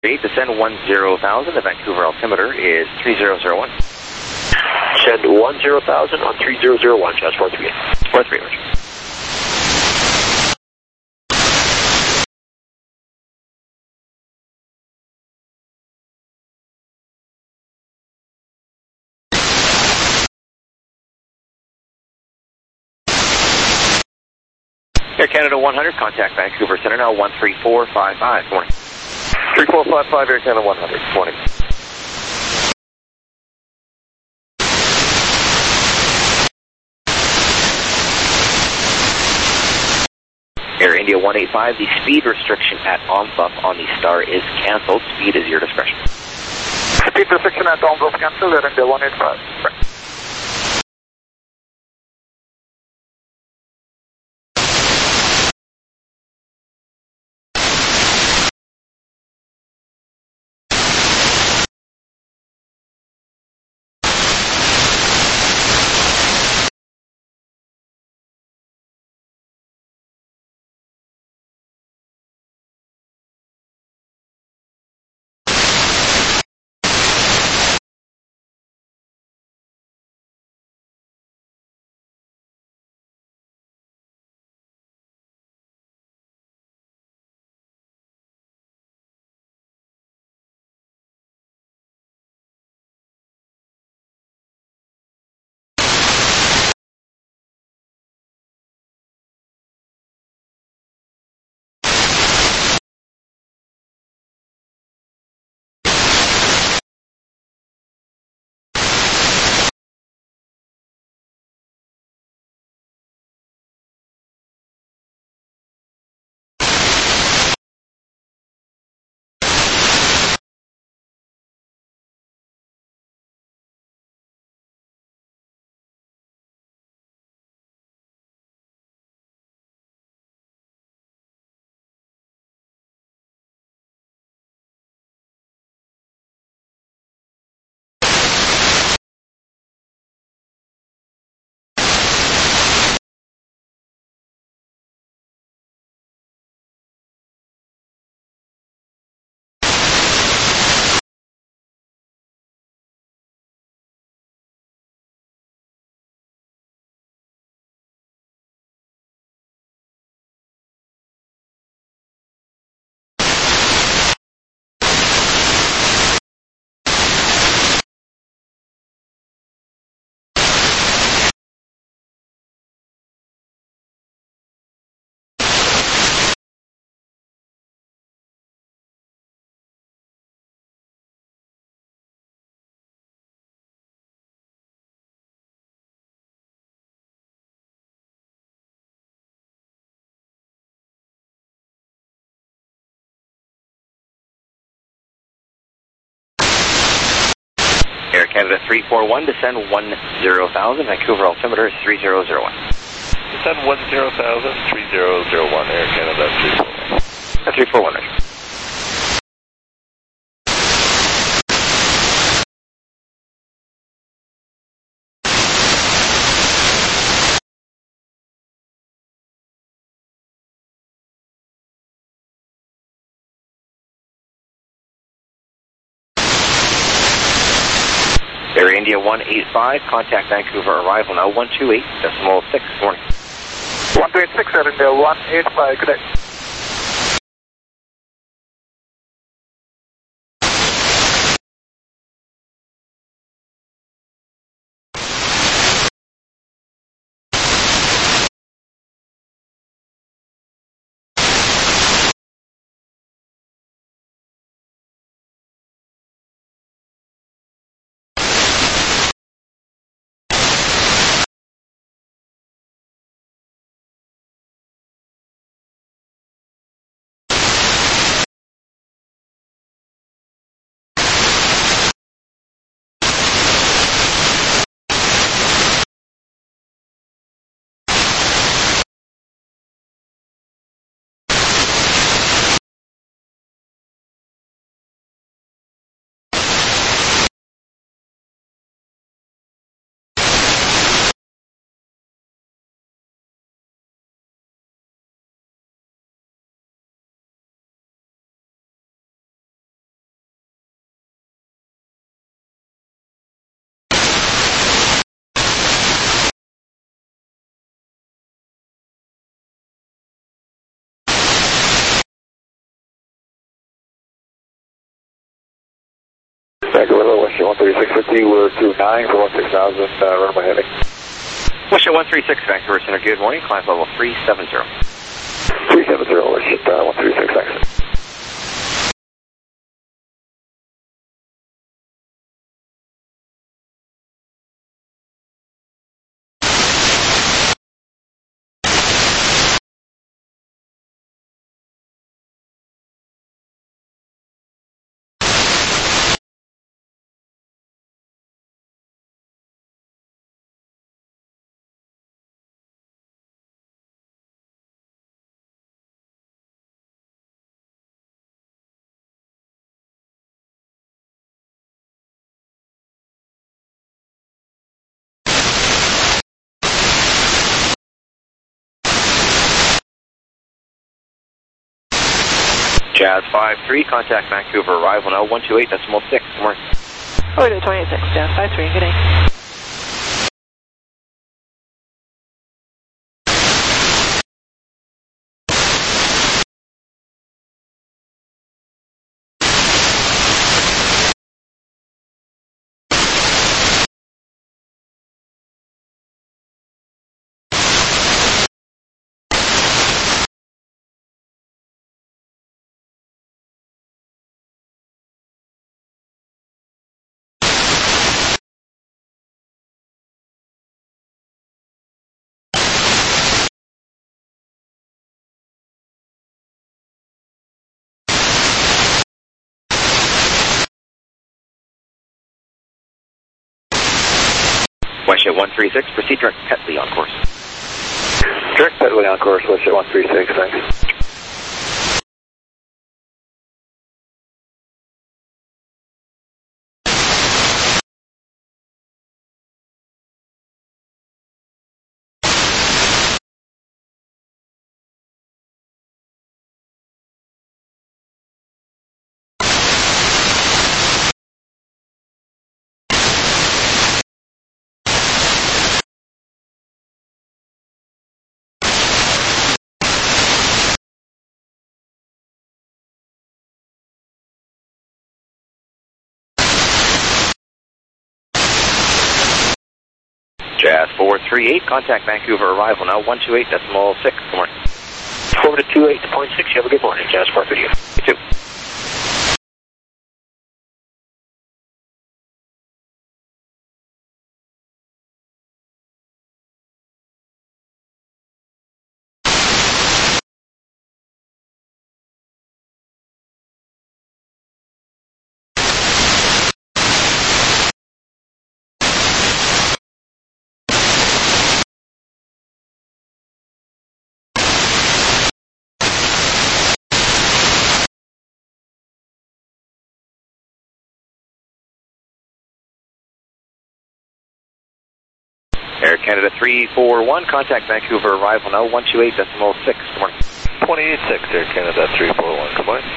Descend 10,000, the Vancouver altimeter is 3001. Descend 10,000 on 3001, just 438. 43, Roger. Air Canada 100, contact Vancouver Center now 13455. Morning. 3455, Air Canada 100. Morning. Air India 185, the speed restriction at Ombup on the Star is cancelled. Speed is your discretion. Speed restriction at Ombup cancelled, Air India 185. Right. Air Canada 341, descend 10,000, Vancouver altimeter is 3001. Descend 10,000, 3001, Air Canada 341. 341, Roger. Air India 185, contact Vancouver, arrival now 128.6. Morning. 128.6, Air India 185, good day. Westjet 13650, we're 29 for 16,000, runway heading. Westjet 136, Vancouver Center, good morning, climb level 370. 370, Westjet 136, thanks. Jazz 53, contact Vancouver, arrival now 128.6, good morning. Oh, 286, Jazz 53, good day. Westjet 136, proceed direct Petley on course. Direct Petley on course, Westjet 136, thanks. Jazz 438, contact Vancouver, arrival now 128.6, good morning. Over to 28.6, you have a good morning, Jazz 438. You too. Air Canada 341, contact Vancouver, arrival now 128.6, good morning. 28.6, Air Canada 341, good morning.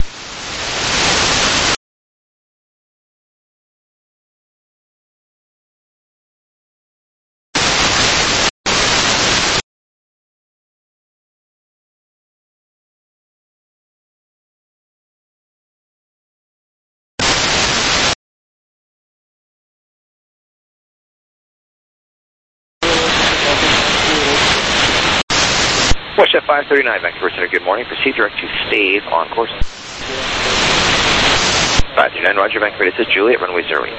Westjet 539, Vancouver Center, good morning. Proceed direct to Stave on course. 539, Roger, Vancouver, this is Juliet, runway 08.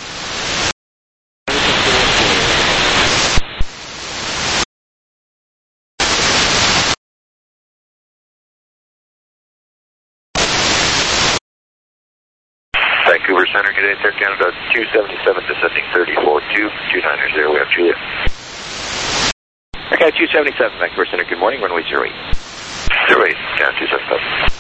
Vancouver Center, good day, Air Canada 277, descending 34-2, 290, we have Juliet. Okay, 277, Vancouver Center, good morning, runway 08. 08, Canada 277.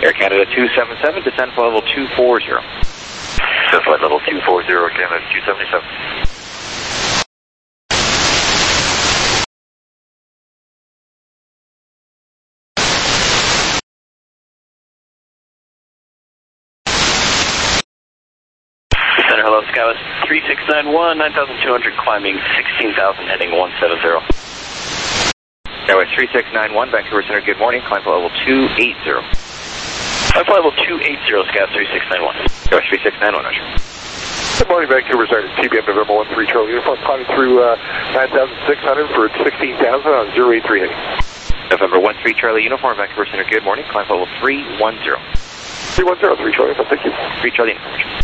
Air Canada 277, descend flight level 240. Descend flight level 240, Canada 277. Center, hello, Skywest 3691, 9,200, climbing 16,000, heading 170. Skywest 3691, Vancouver Center, good morning, climb flight level 280. Climb flight level 280, Skywest 3691. Skywest 3691, Roger. Good morning, Vancouver Center, TBM November 13 Charlie Uniform, climbing through 9,600 for 16,000 on 083 heading. November 13 Charlie Uniform, Vancouver Center, good morning, climb flight level 310. 310, 3 Charlie Uniform, thank you. 3 Charlie Uniform.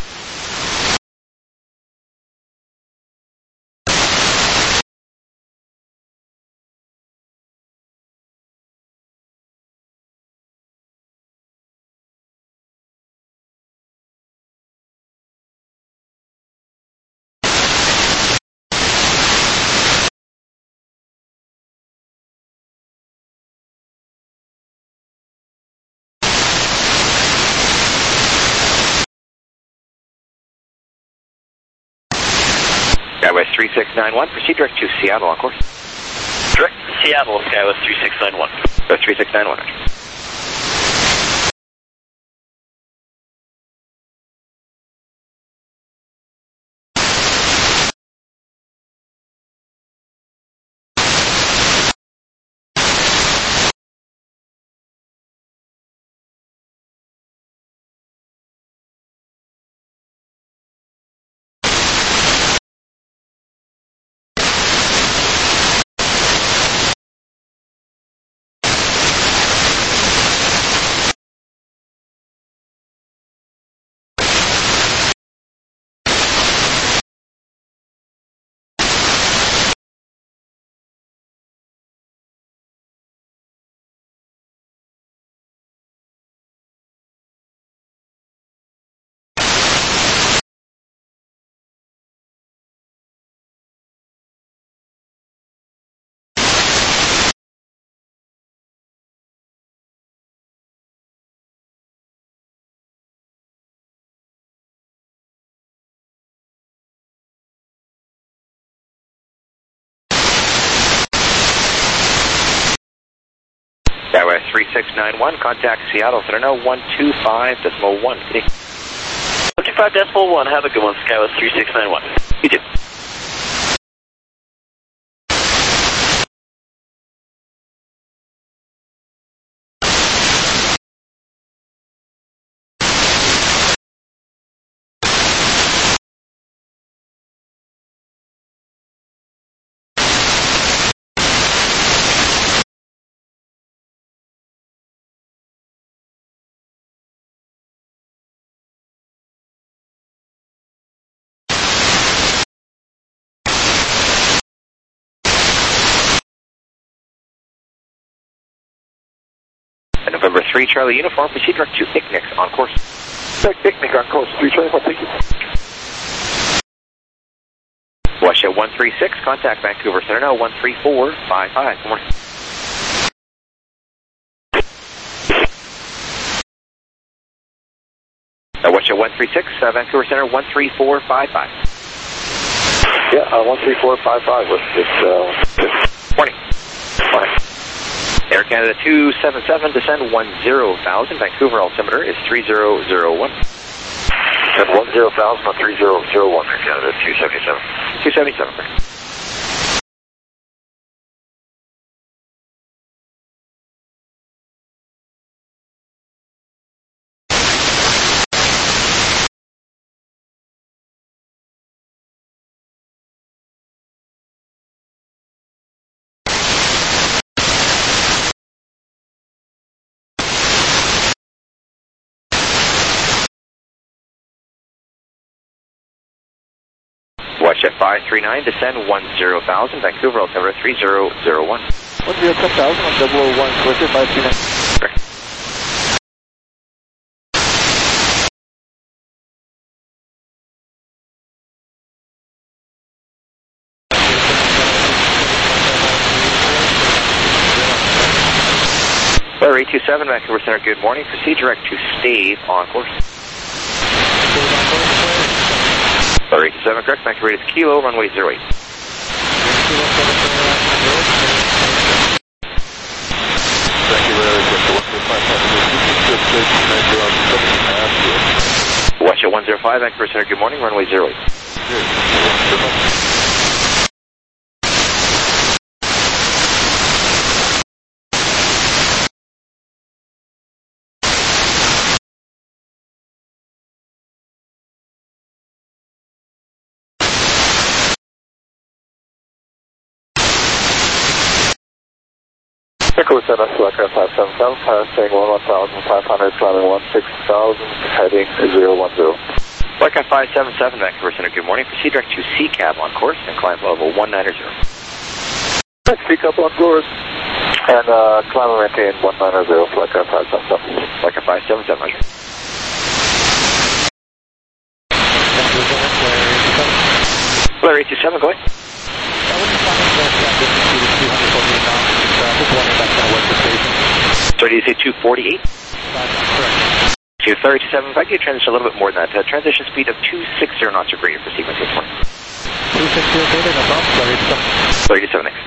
Skywest 3691, proceed direct to Seattle on course. Direct to Seattle, Skywest 3691. Skywest 3691, Roger. Skywest 3691, contact Seattle Center, no 125.1. 125.1, have a good one, Skywest 3691. You too. November 3 Charlie Uniform, proceed direct to ICNIC on course. ICNIC on course, 3 Charlie Uniform, thank you. Russia 136, contact Vancouver Center now 13455. Good morning. Russia 136, Vancouver Center 13455. Yeah, 13455 with this. Morning. Morning. Air Canada 277, descend 10,000. Vancouver altimeter is 3001. Descend 10,000 on 3001, Air Canada 277. 277. Watch at 539, descend 10,000, Vancouver altimeter 3001. 10,000 on 001, closer 539. Correct. Flare 827, Vancouver Center, good morning. Proceed direct to Stave on course. Flare 827, correct. Vancouver is Kilo, runway 08. Watch at 105, Vancouver Center, good morning, runway 08. Vancouver Center, Slacker 577, passing 11,500, climbing 16,000, heading 010. Flight 577, Vancouver Center, good morning. Proceed direct to CCAB on course and climb level 190. Speak up on course and climb and maintain 190, Flight 577. Flight 577, roger. Flare 827, go ahead. Sorry, did you say 248? Correct. To Flare 827, if I get a transition a little bit more than that, transition speed of 260 knots or greater for sequence this morning. 260 okay, no problem. Flare 827 next.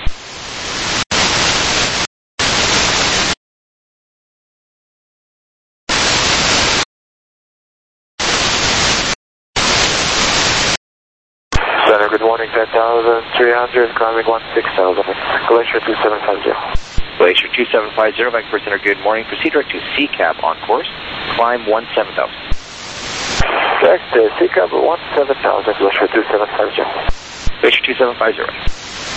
Center, good morning, 10,300, climbing 16,000, Glacier 2750. Glacier 2750, Vancouver Center, good morning. Proceed direct to CCAB on course, climb 17,000. Correct, CCAB 17,000, Glacier 2750. Glacier 2750.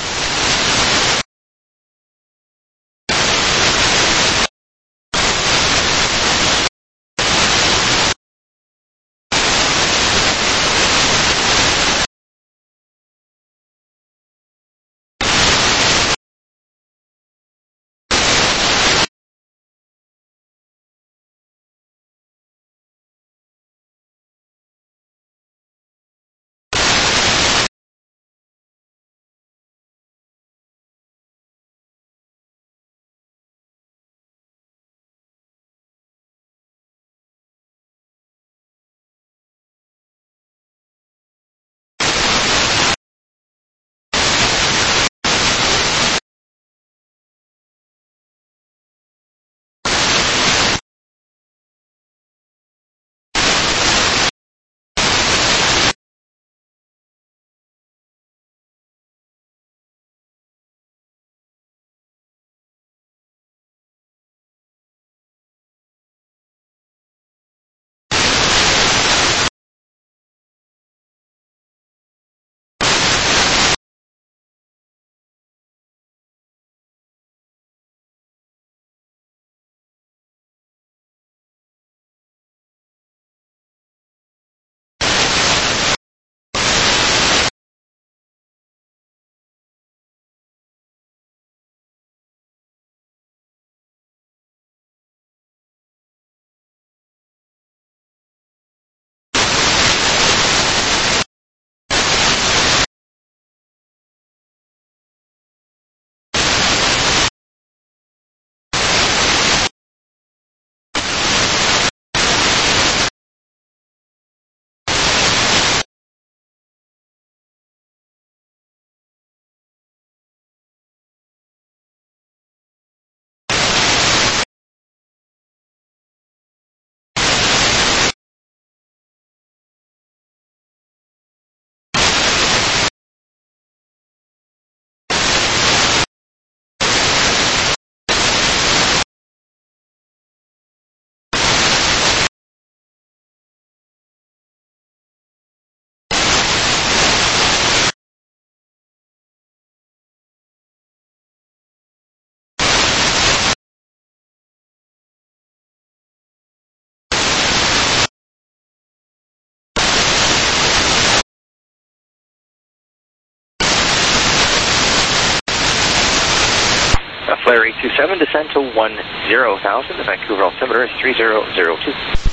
Flare 827, descend to 10,000. The Vancouver altimeter is 3002.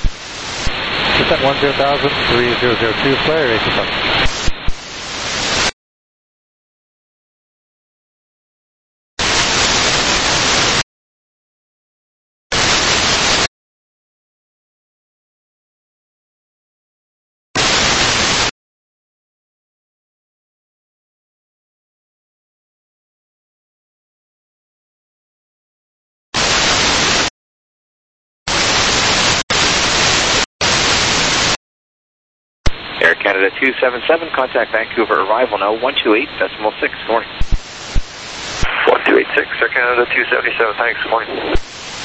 Descent 10,000, 3002, Flare 827. Air Canada 277, contact Vancouver arrival now 128.6. Good morning. 1286, Air Canada 277, thanks, good morning.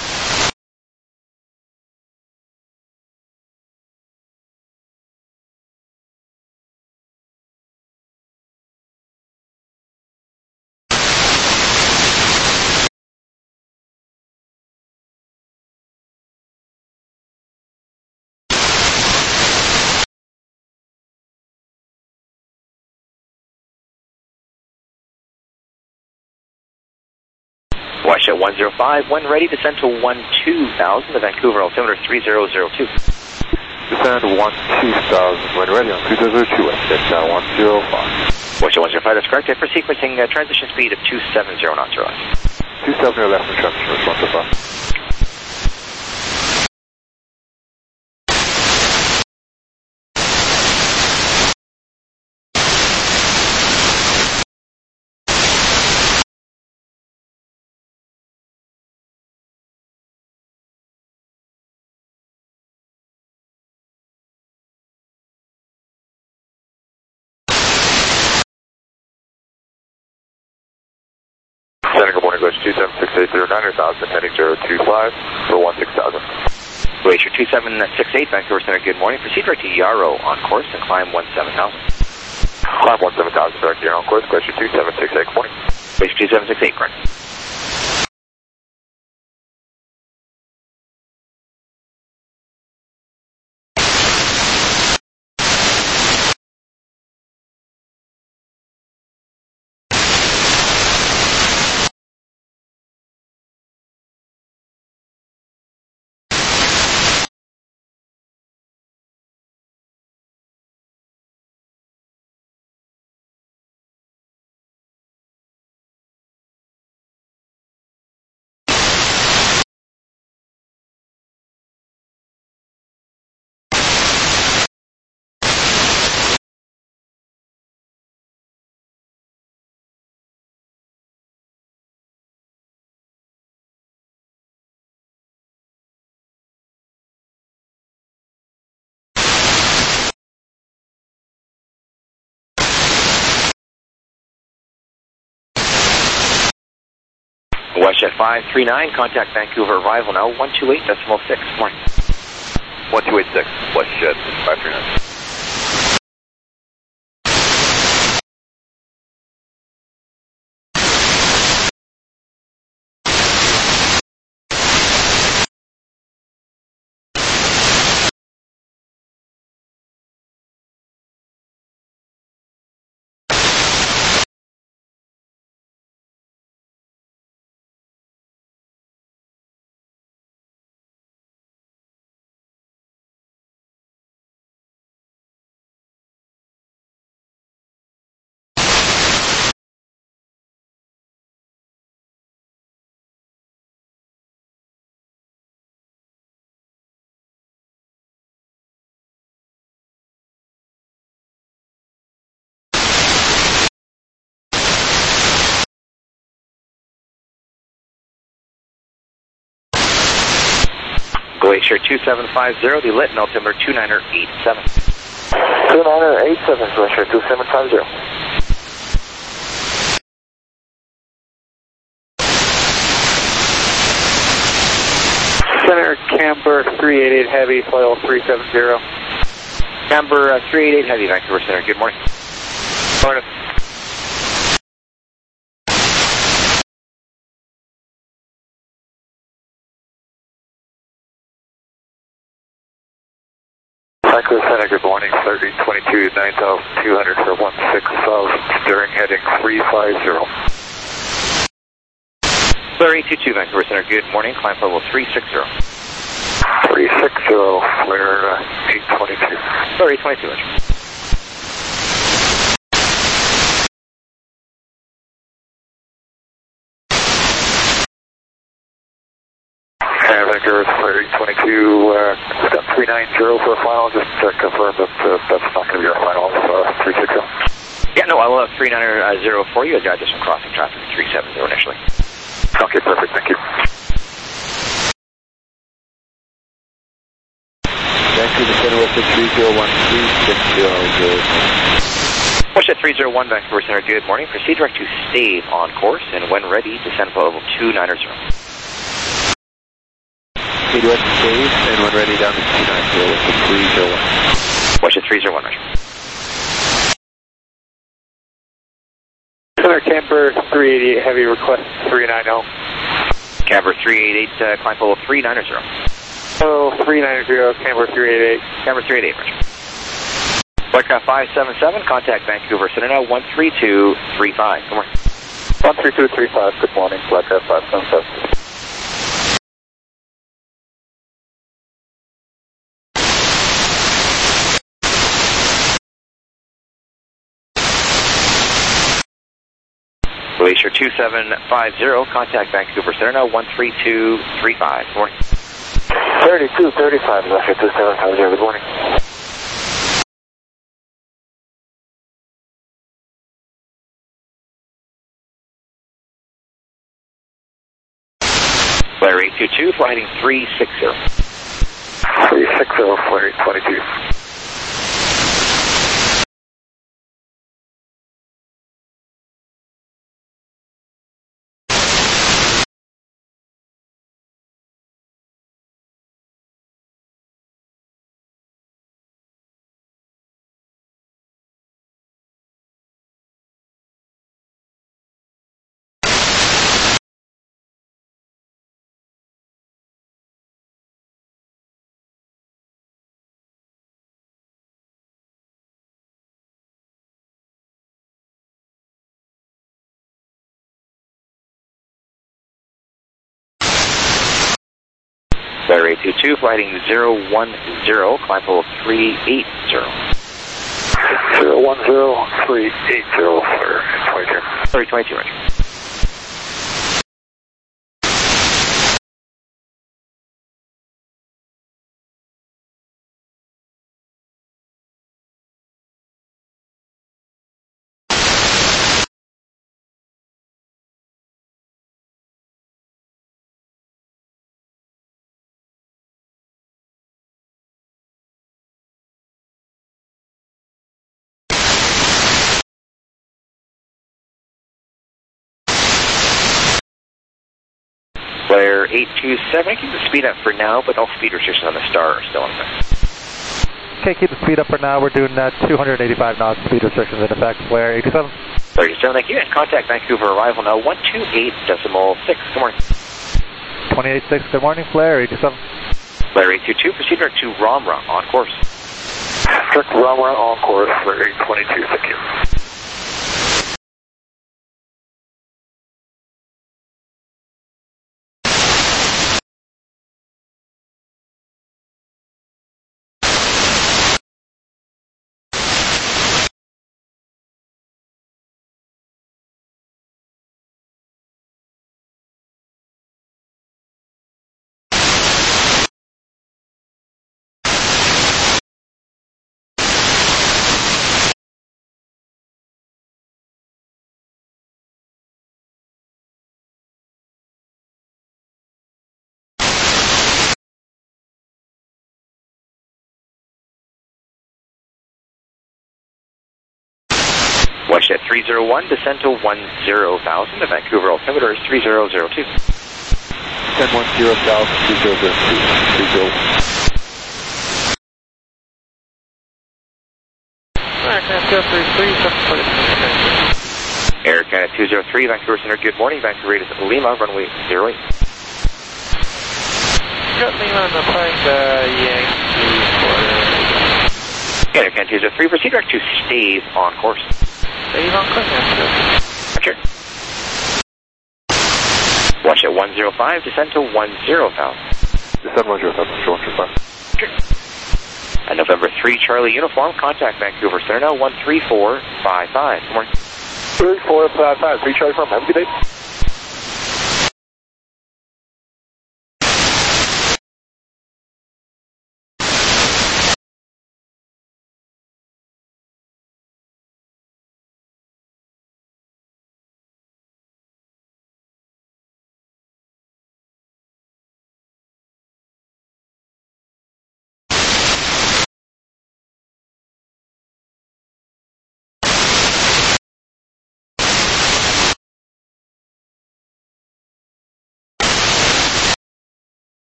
Washout 105, when ready, descend to 12,000, the Vancouver altimeter 3002. Descend 12,000, when ready on 3002, West 105. Washout 105, that's correct. For sequencing, transition speed of 270 knots or less. 270 left in transition, response 5. Center, good morning, Glacier 27680, 900,000, heading 025 for 16,000. Glacier 2768, Vancouver Center, good morning. Proceed right to Yarrow on course and climb 17,000. Climb 17,000, direct to Yarrow on course, Glacier 2768, good morning. Glacier 2768, correct. Westjet 539, contact Vancouver arrival now 128.6. Morning. 1286, Westjet 539. Glacier 2750, the Lytton altimeter 2987. 2987, Glacier 2750. Center, Camber 388 Heavy, flight 370. Camber 388 Heavy, Vancouver Center, good morning. Morning. Vancouver Center, good morning, 3022, 9,200 for 16,000, steering heading 350. Flare 822, Vancouver Center, good morning, climb level 360. 360, flare 822. Flare 822, Roger. Vancouver, flare 822, step 390 for a final, just to confirm that that's not going to be our final, 360. Yeah, no, I'll have 390 for you. I got this from crossing traffic 370 initially. Okay, perfect, thank you. Vancouver Center, Watch at 301, 360. Watch at 301, Vancouver Center, good morning. Proceed direct to Stave on course, and when ready, descend for level 290. Proceed direct to Stave, and when ready, down to 290 with the 301. Watch at 301, Roger. Center Camber 388 Heavy, request 390. Camber 388, climb level 390. Oh, 390, Camber 388. Camber 388, Roger. Flightcraft 577, contact Vancouver Center now 13235. Good morning. 13235, good morning, Flightcraft 577. Glacier 2750, contact Vancouver Center now 13235. Good morning. 3235, Glacier 2750, good morning. Flare 822, flight heading 360. 360, Flare 822. Flare 822, flight heading 010, climb level 380. 010, 380, Flare 822. 322, Roger. Flare 827, keep the speed up for now, but all speed restrictions on the Star are still in effect. Okay, keep the speed up for now. We're doing 285 knots speed restrictions in effect. Flare 827. Flare 827, thank you, and contact Vancouver arrival now 128.6. Good morning. 286, good morning. Flare 827. Flare 822, proceed direct to Ramra on course. Direct Ramra on course, Flare 822, thank you. Watch at 301, descend to 10,000. The Vancouver altimeter is 3002. 1010, 3002, 30. Air Canada 203, Vancouver Center, good morning. Vancouver rate is Lima, runway 08. Got Lima on the flight, Yankee Air Canada 203, proceed direct to Stave on course. Stave on course, Roger. Watch at 105, descend to 10,000. Descend 105. Sure. And November 3, Charlie Uniform, contact Vancouver Center now 13455. Good morning. 3455, 3 Charlie from, have a good day.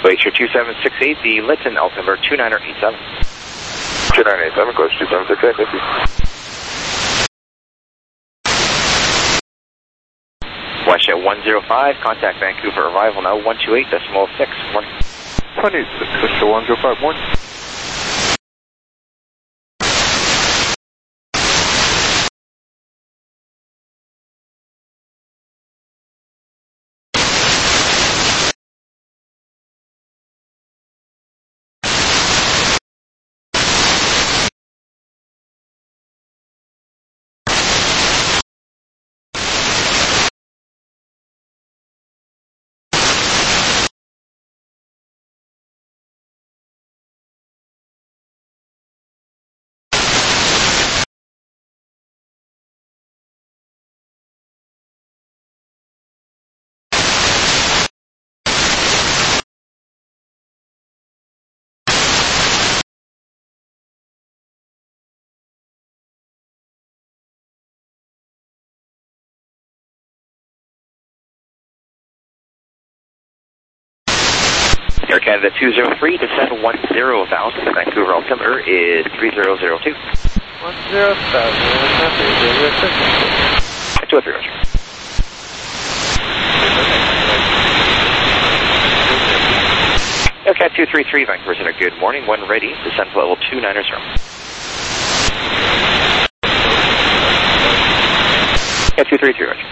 Glacier 2768, the Lytton, altimeter 2987. 2987, Glacier 2768, thank you. WestJet 105, contact Vancouver arrival now 128.6. Morning. 26, 105, morning. Air Canada 203, descend 10 bound. Vancouver altimeter is 3002. 10,000, 203, Roger. Aircat 233, Vancouver Center, good morning. When ready, descend to level 290. Aircat 233, Roger.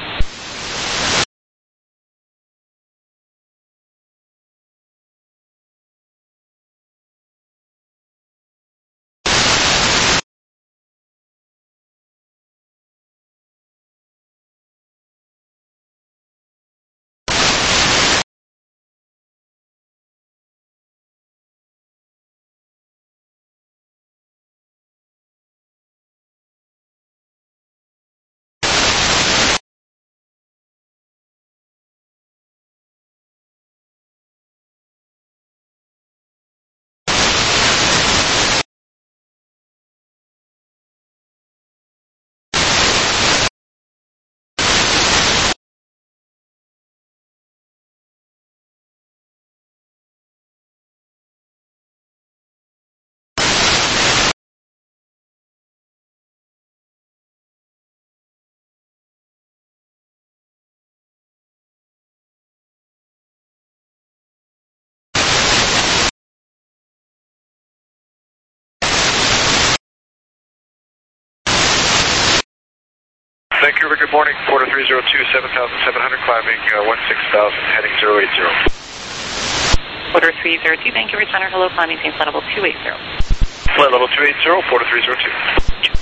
Vancouver, good morning. Porter 302, 7,700, climbing 16,000, heading 080. Porter 302, Vancouver Center, hello, climbing same flight level 280. Flight level 280, Porter 302.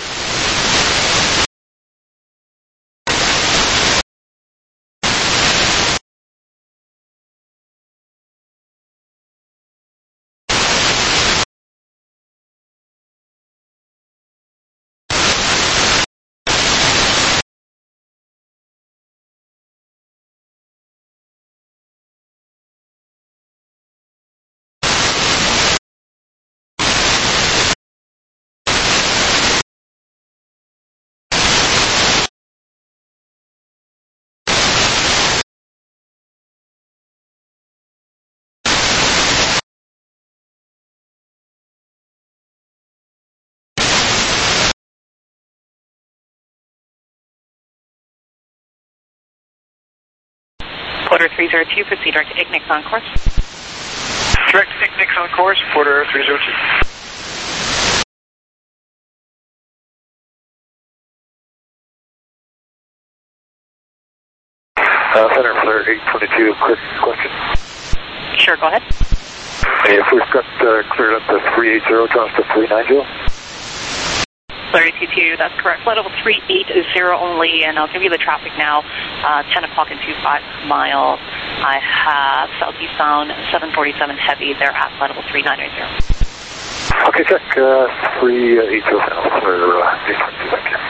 Porter 302, proceed direct to Ignix on course. Direct to Ignix on course, Porter 302. Center Flare 822, quick question. Sure, go ahead. Hey, if we've got cleared up the 380, draw us to 390. Flare 82, that's correct. Flight level 380 only, and I'll give you the traffic now. 10 o'clock and 25 miles. I have southeast bound 747 heavy. They're at flight level 390. Okay, check 380 now for 822, thank you.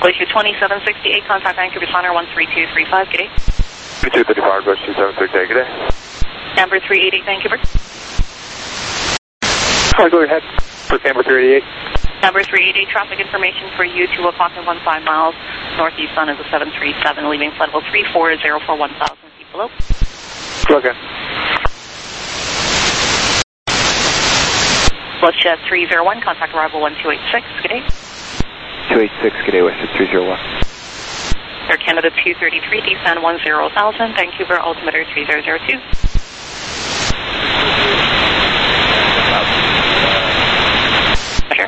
Issue 2768, contact Vancouver Center 13235, good day. 2235, Bush 2768, good day. Amber 388, Vancouver. Go ahead for Amber 388. Amber 388, traffic information for you, 2 o'clock and 15 miles. Northeast Sun is a 737, leaving flight level 340 for 1,000 feet below. Okay. WestJet 301, contact arrival 1286, good day. 286, good day, WestJet 301. Air Canada 233, descend 10,000, Vancouver altimeter 3002. Sure.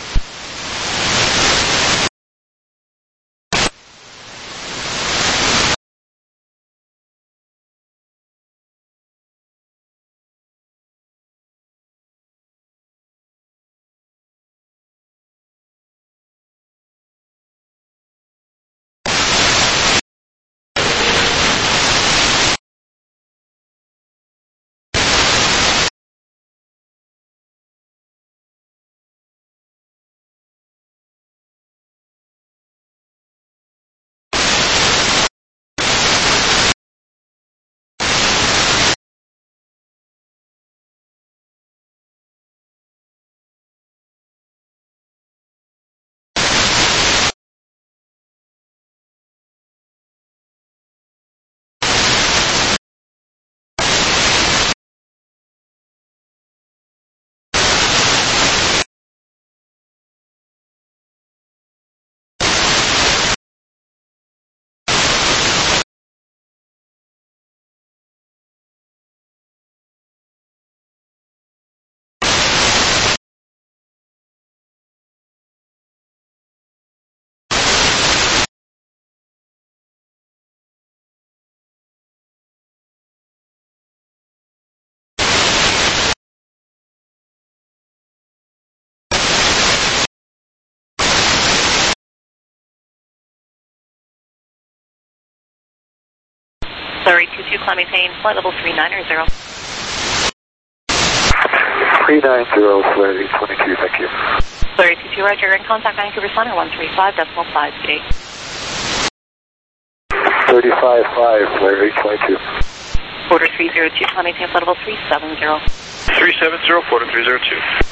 Sorry, 22, climbing maintain, flight level 390. 390, Flare 22, thank you. Sorry, 22, roger, in contact Vancouver Center 135.5, good day. 35.5, Flare 22. Order 302, climbing maintain, flight level 370. 370, Florida 302.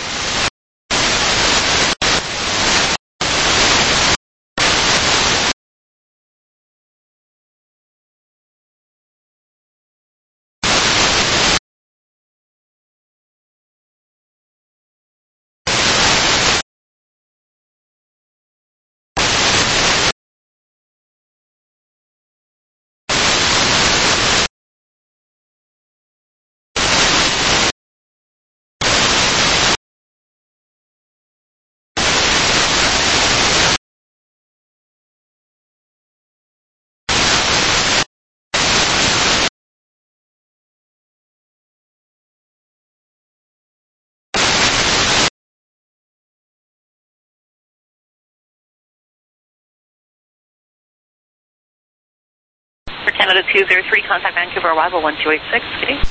For Canada 203, contact Vancouver arrival 1286, good day.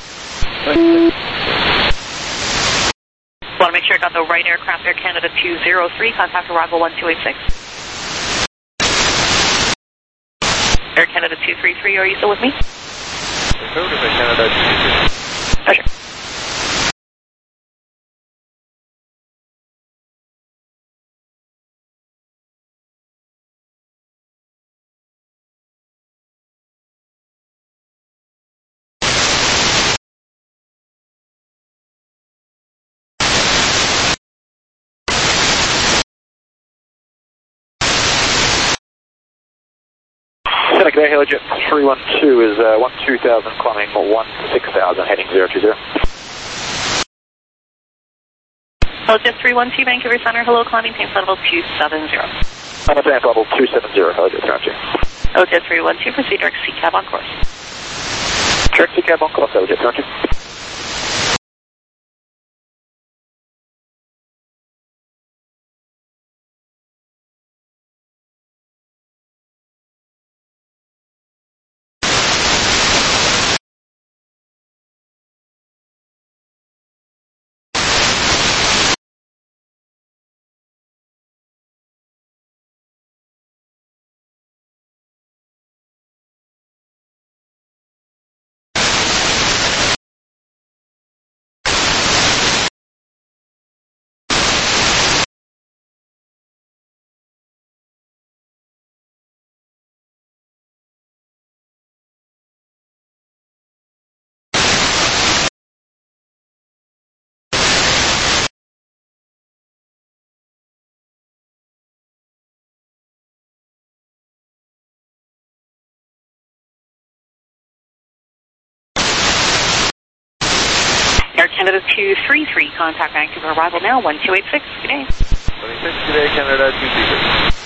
Want to make sure I got the right aircraft, Air Canada 203, contact arrival 1286. Air Canada 233, are you still with me? Air Canada 233. Pleasure. Good day, Helijet 312 is 12,000, climbing 16,000, heading 020. Helijet 312, Vancouver Center, hello, climbing paint level 270. I'm at level 270, Helijet 312. Helijet 312, proceed direct C-cab on course. Direct C-cab on course, Helijet 312. Air Canada 233, contact Vancouver, arrival now, 1286, good day. 26, good day, Canada 233.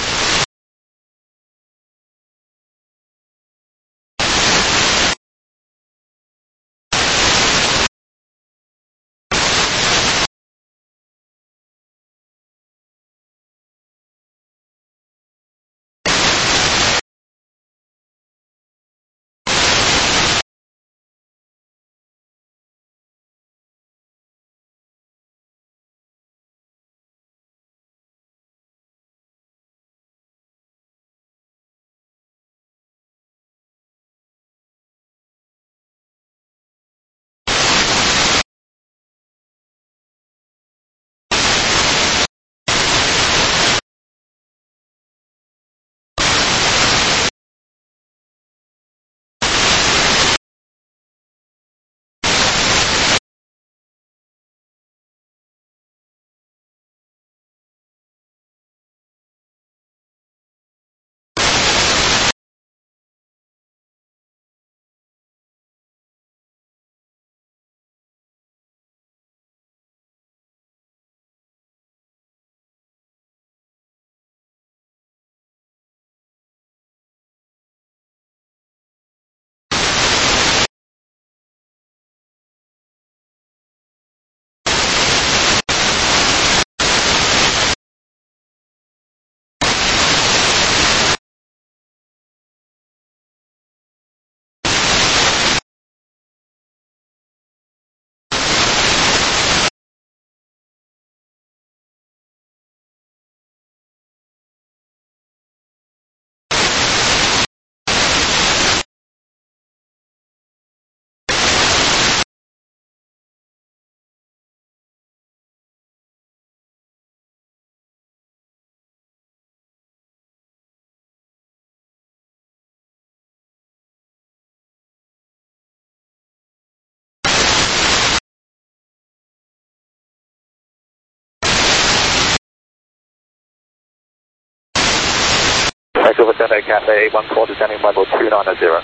Vancouver Center, Cathay A14, descending level 290.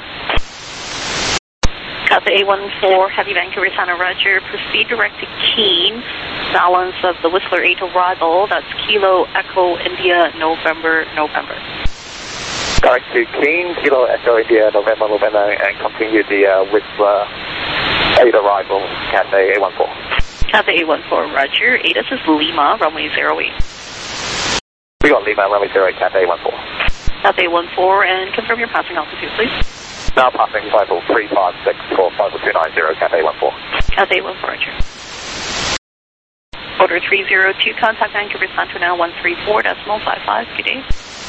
Cathay A14, Heavy Vancouver Santa Roger, proceed direct to Keene, balance of the Whistler 8 arrival, that's Kilo Echo India November. Direct to Keene, Kilo Echo India November, and continue the Whistler 8 arrival, Cathay A14. Cathay A14, Roger, ATIS is Lima, runway 08. We got Lima, runway 08, Cathay A14. Cathay A14, and confirm your passing altitude, please. Now passing level 356 for 5290, Cathay A14. Cathay A14, Roger. Order 302, contact Vancouver Centre now 134.55, good day.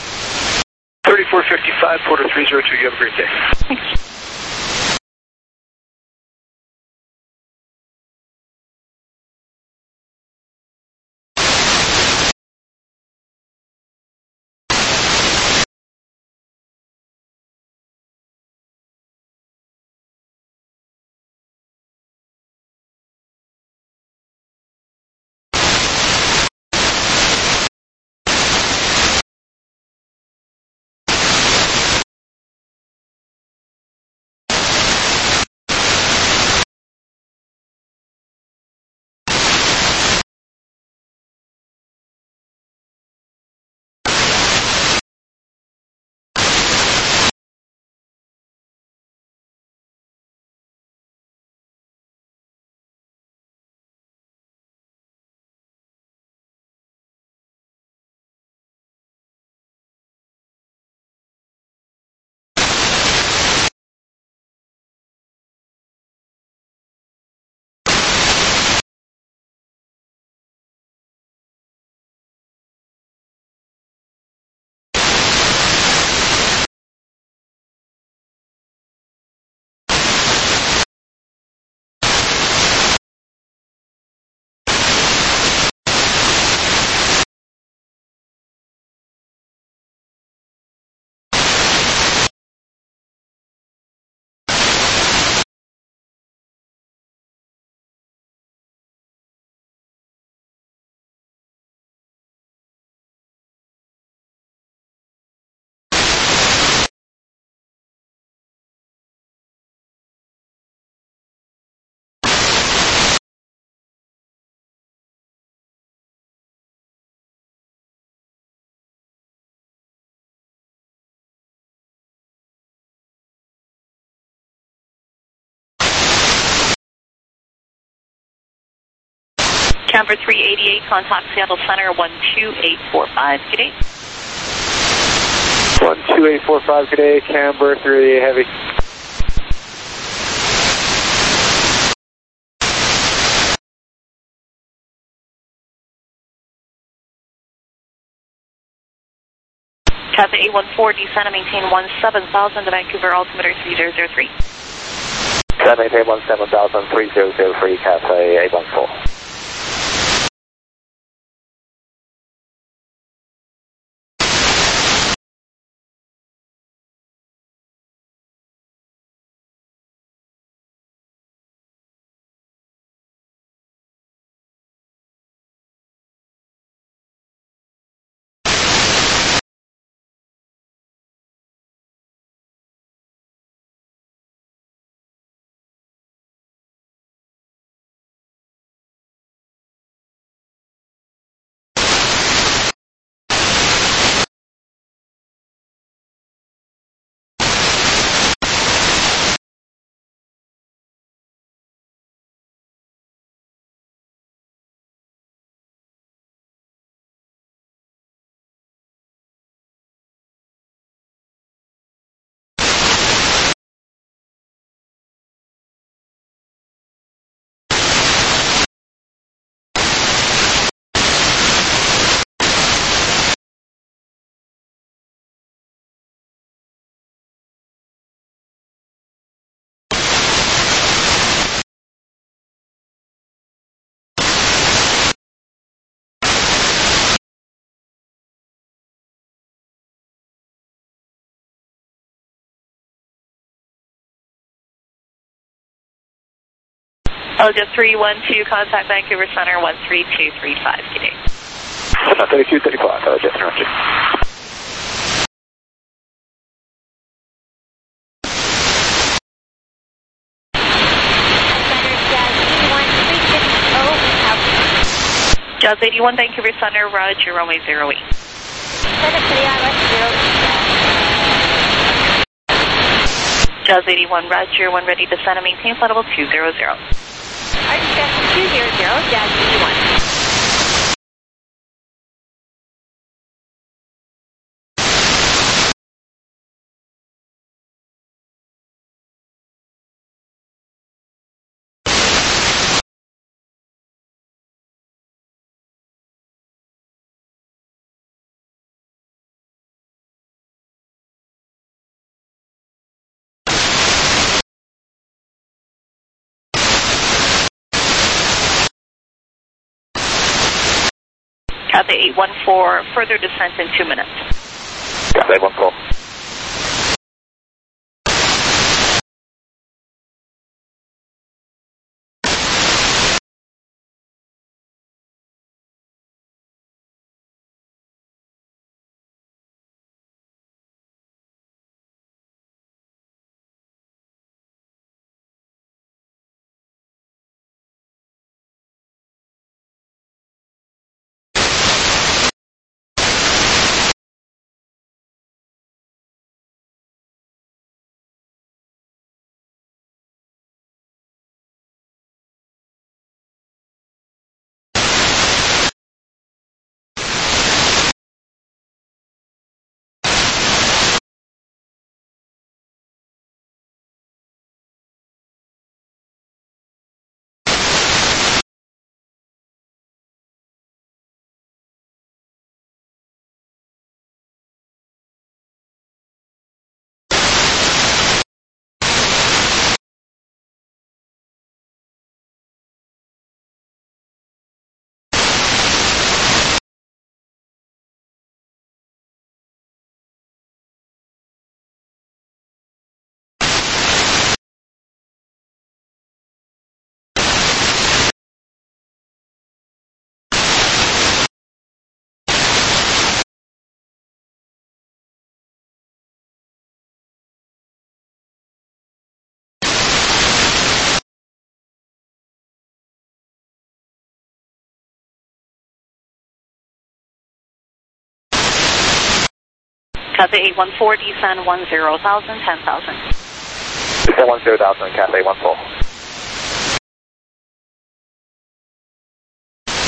3455, Order 302, you have a great day. Thanks. Camber 388, contact Seattle Center 12845. Good day. 12845, good day. Camber 388 heavy. Cathay A14, descend and maintain 17,000 to Vancouver, altimeter 3003. Descend maintain 17,000, 3003, Cathay A14. Elgin 312, contact Vancouver Center 13235. Good day. 3235, Elgin, roger. Jazz 81, Vancouver Center, Roger, runway 08. Jazz 81, Roger, when ready to descend and maintain flight level 200. Arctic 200, Jazz 81. Cathay 814, further descent in 2 minutes. Cathay 814. Cathay 814, descend 10,000, 10,000. Descend 10,000, Cathay 814.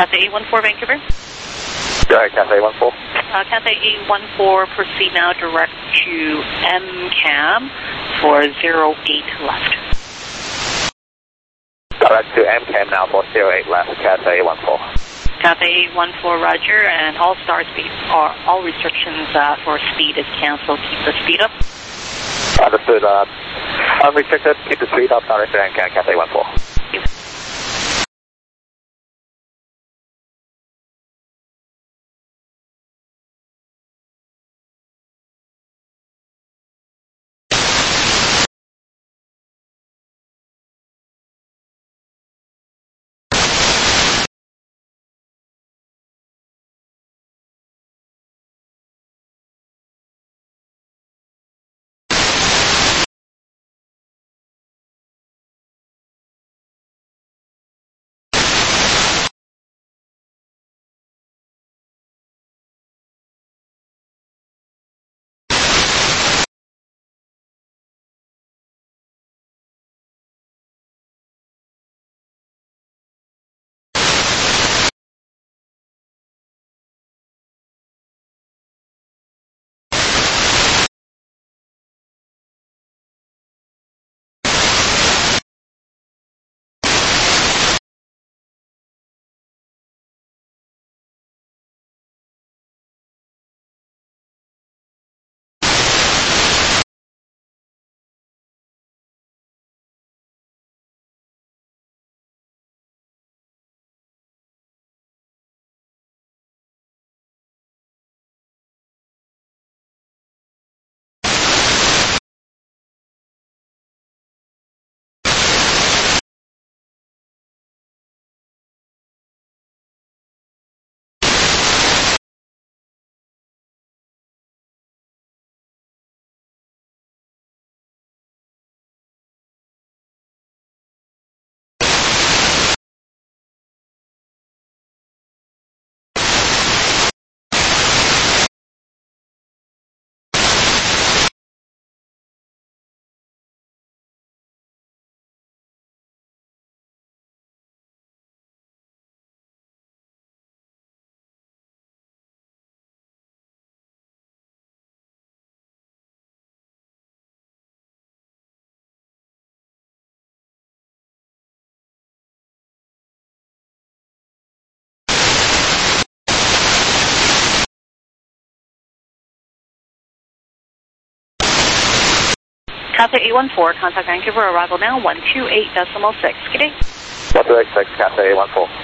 Cathay 814 Vancouver. Go ahead, Cathay 814. Cathay 814, proceed now direct to MCAM for 08 left. Direct to MCAM now for 08 left, Cathay 814. Cathay 814, roger, and all all restrictions for speed is canceled. Keep the speed up. Understood. Unrestricted, keep the speed up, direct to MCAM, Cathay 814. Cathay 814, contact Vancouver, arrival now 128.6. Good day. 1286, Cathay 814.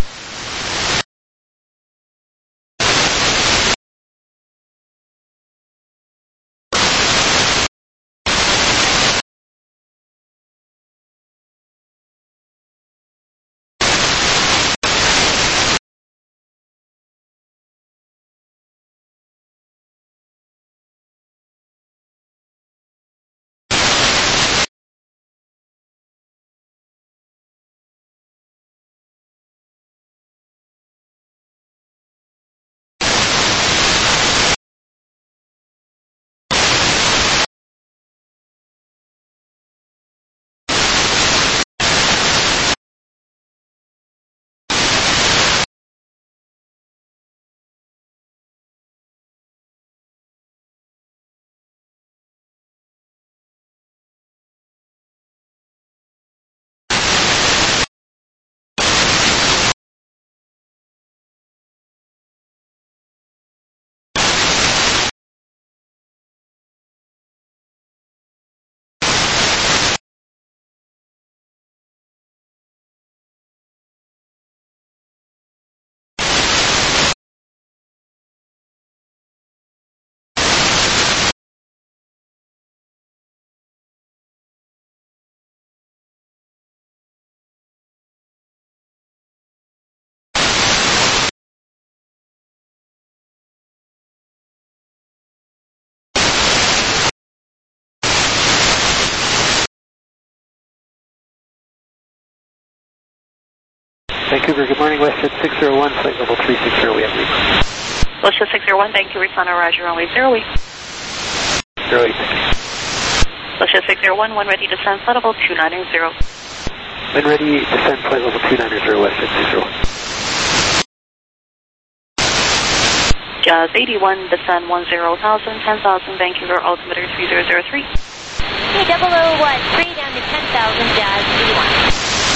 Vancouver, good morning, WestJet 601, flight level 360, we have lead. WestJet 601, Vancouver, Sana, roger, runway 08. 08. WestJet 601, when ready to descend, flight level 2990. When ready, descend, flight level 290, WestJet 601. Jazz 81, descend 10,000, 10,000, Vancouver, altimeter 3003. Okay, 0013 down to 10,000, Jazz 81.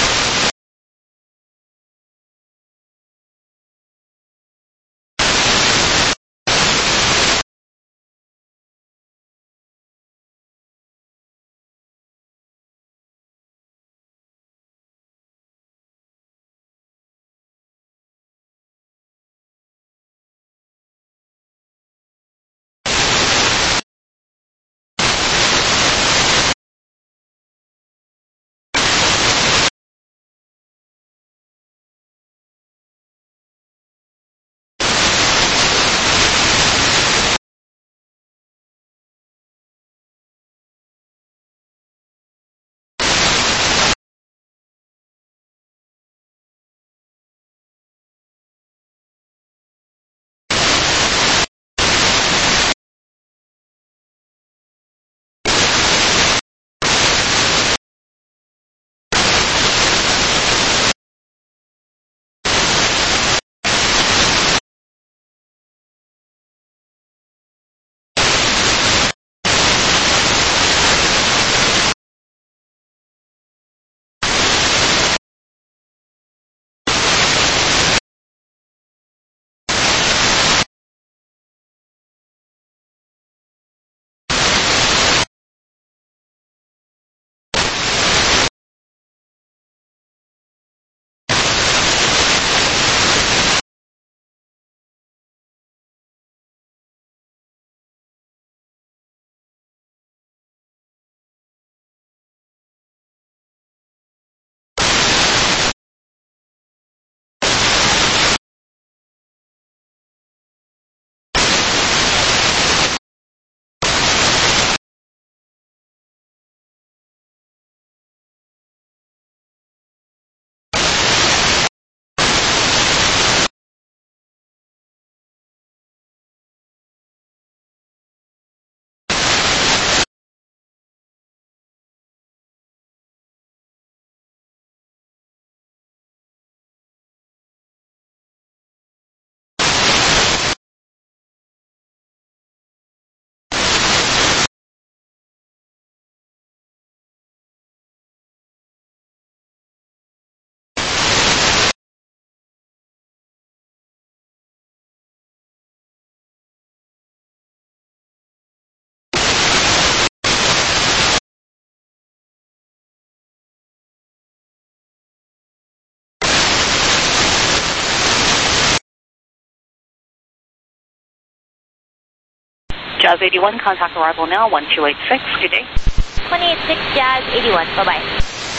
Jazz 81, contact arrival now, 1286, good day. 286, Jazz 81, bye-bye.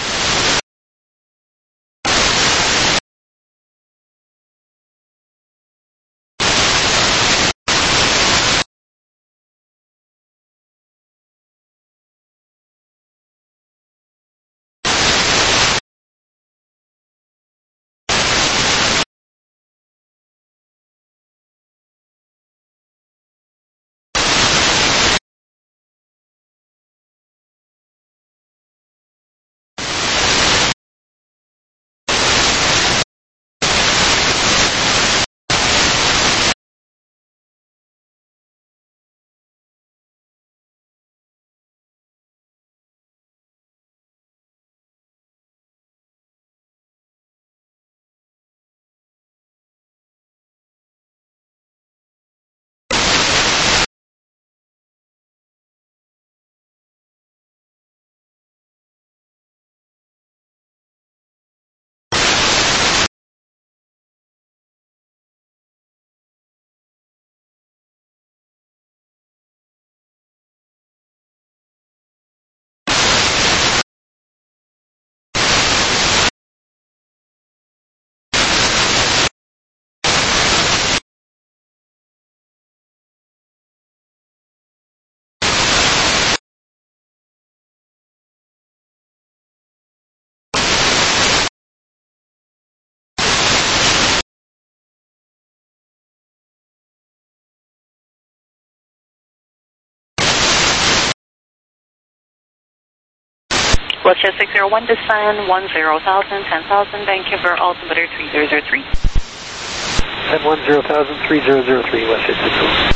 WestJet 601, descend 10,000, 10,000, Vancouver, altimeter 3003. 1010,000, 3003, West 661.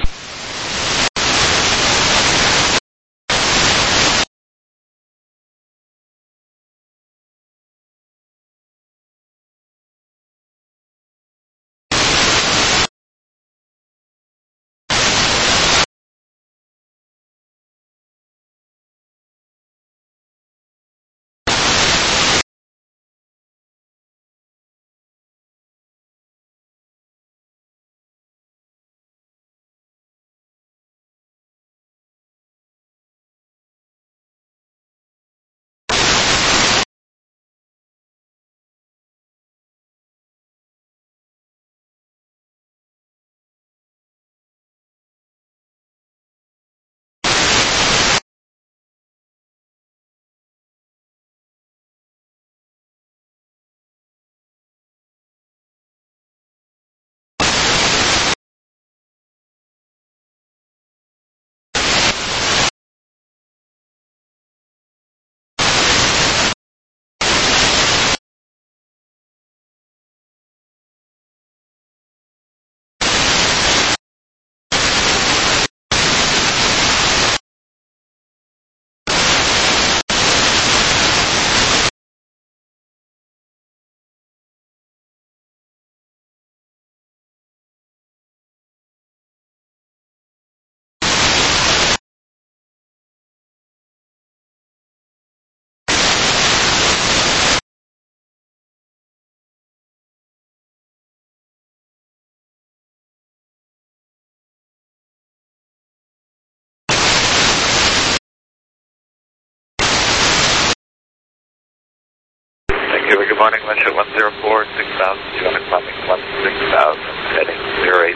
Good morning, Westjet 104, 6,200, climbing 16,000, heading 080.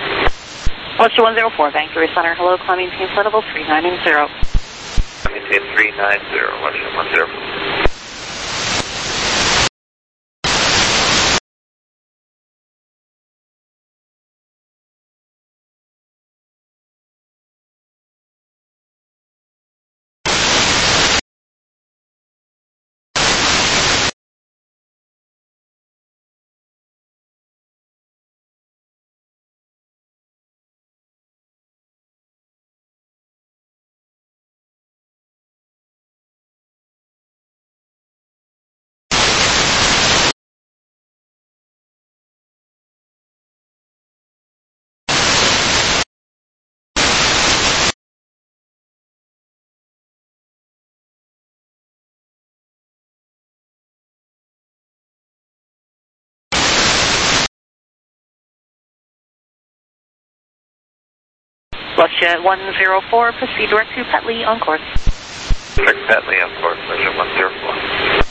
Westjet 104, Vancouver Center, hello, climbing team flight level 390. Maintain 390, Westjet 104. Westjet 104, proceed direct to Petley on course. Direct Petley on course, Westjet 104.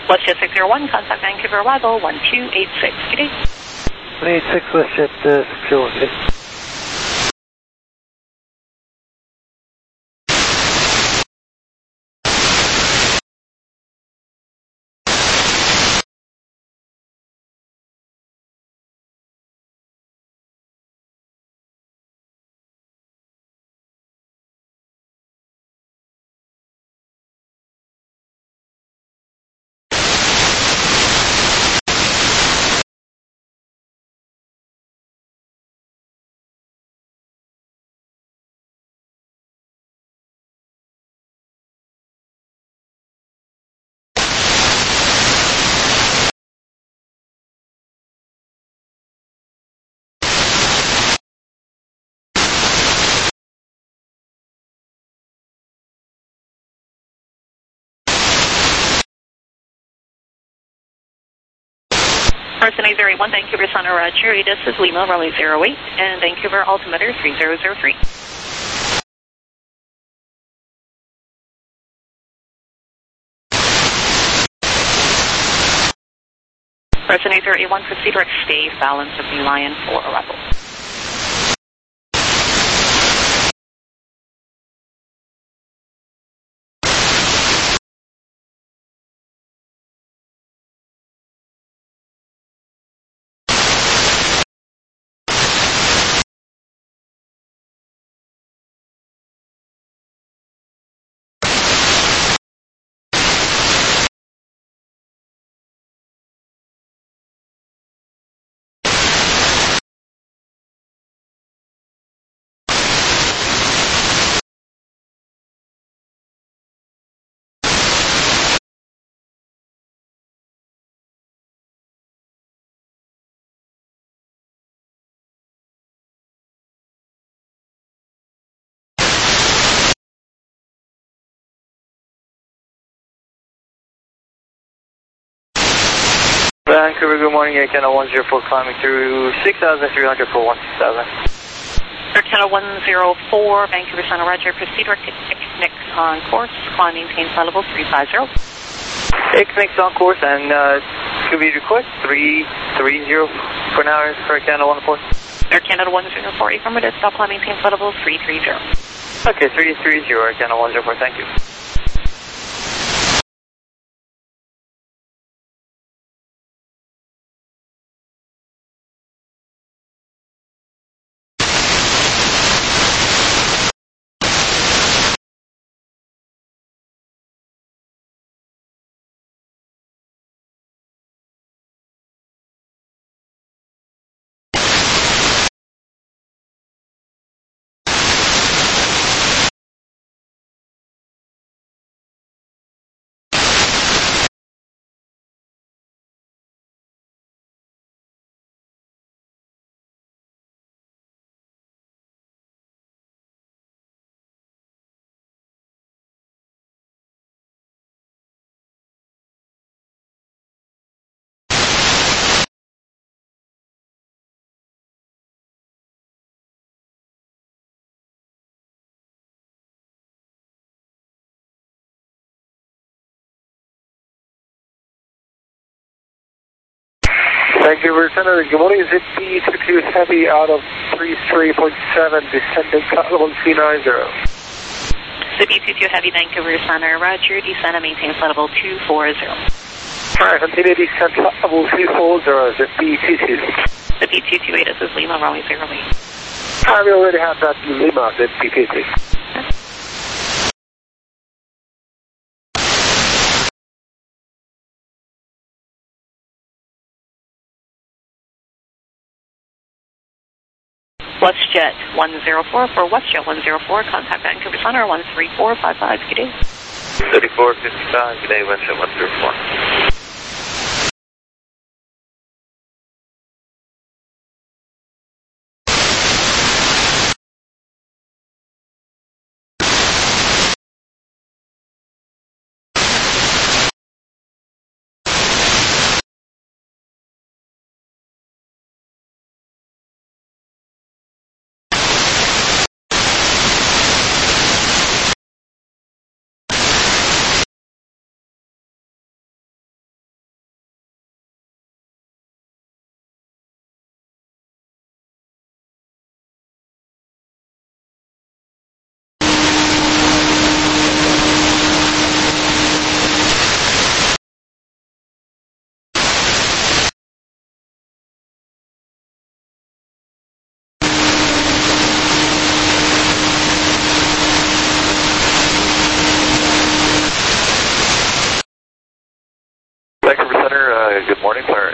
WestJet 601, contact Vancouver arrival 1286. Good day. 186 WestJet 601, good day. Person A01, Vancouver Center, Roger. This is Lima, runway 08, and Vancouver altimeter 3003. Person A01, proceed direct stay, balance of New Lion for arrival. Vancouver, good morning. Air Canada 104 climbing through 6,300 for 16,000. Air Canada 104, Vancouver Center, Roger. Proceed direct to Ixnix on course. Climb maintain flight level 350. Ixnix on course and could be request 330 for now for Air Canada 104. Air Canada 104, affirmative. Stop climb maintain flight level 330. Okay, 330 Air Canada 104. Thank you. Vancouver Center, good morning. Zip B62 Heavy out of 33.7, descending level 390. Zip B22 Heavy, Vancouver Center, Roger. Descend and maintain flight level 240. Alright, continue descent level 240, Zip B22. Zip B228, this is Lima, runway 08. We already have that in Lima, Zip B22. WestJet 104 for WestJet 104, contact Vancouver Center 13455, good day. 3455, good day, WestJet 104.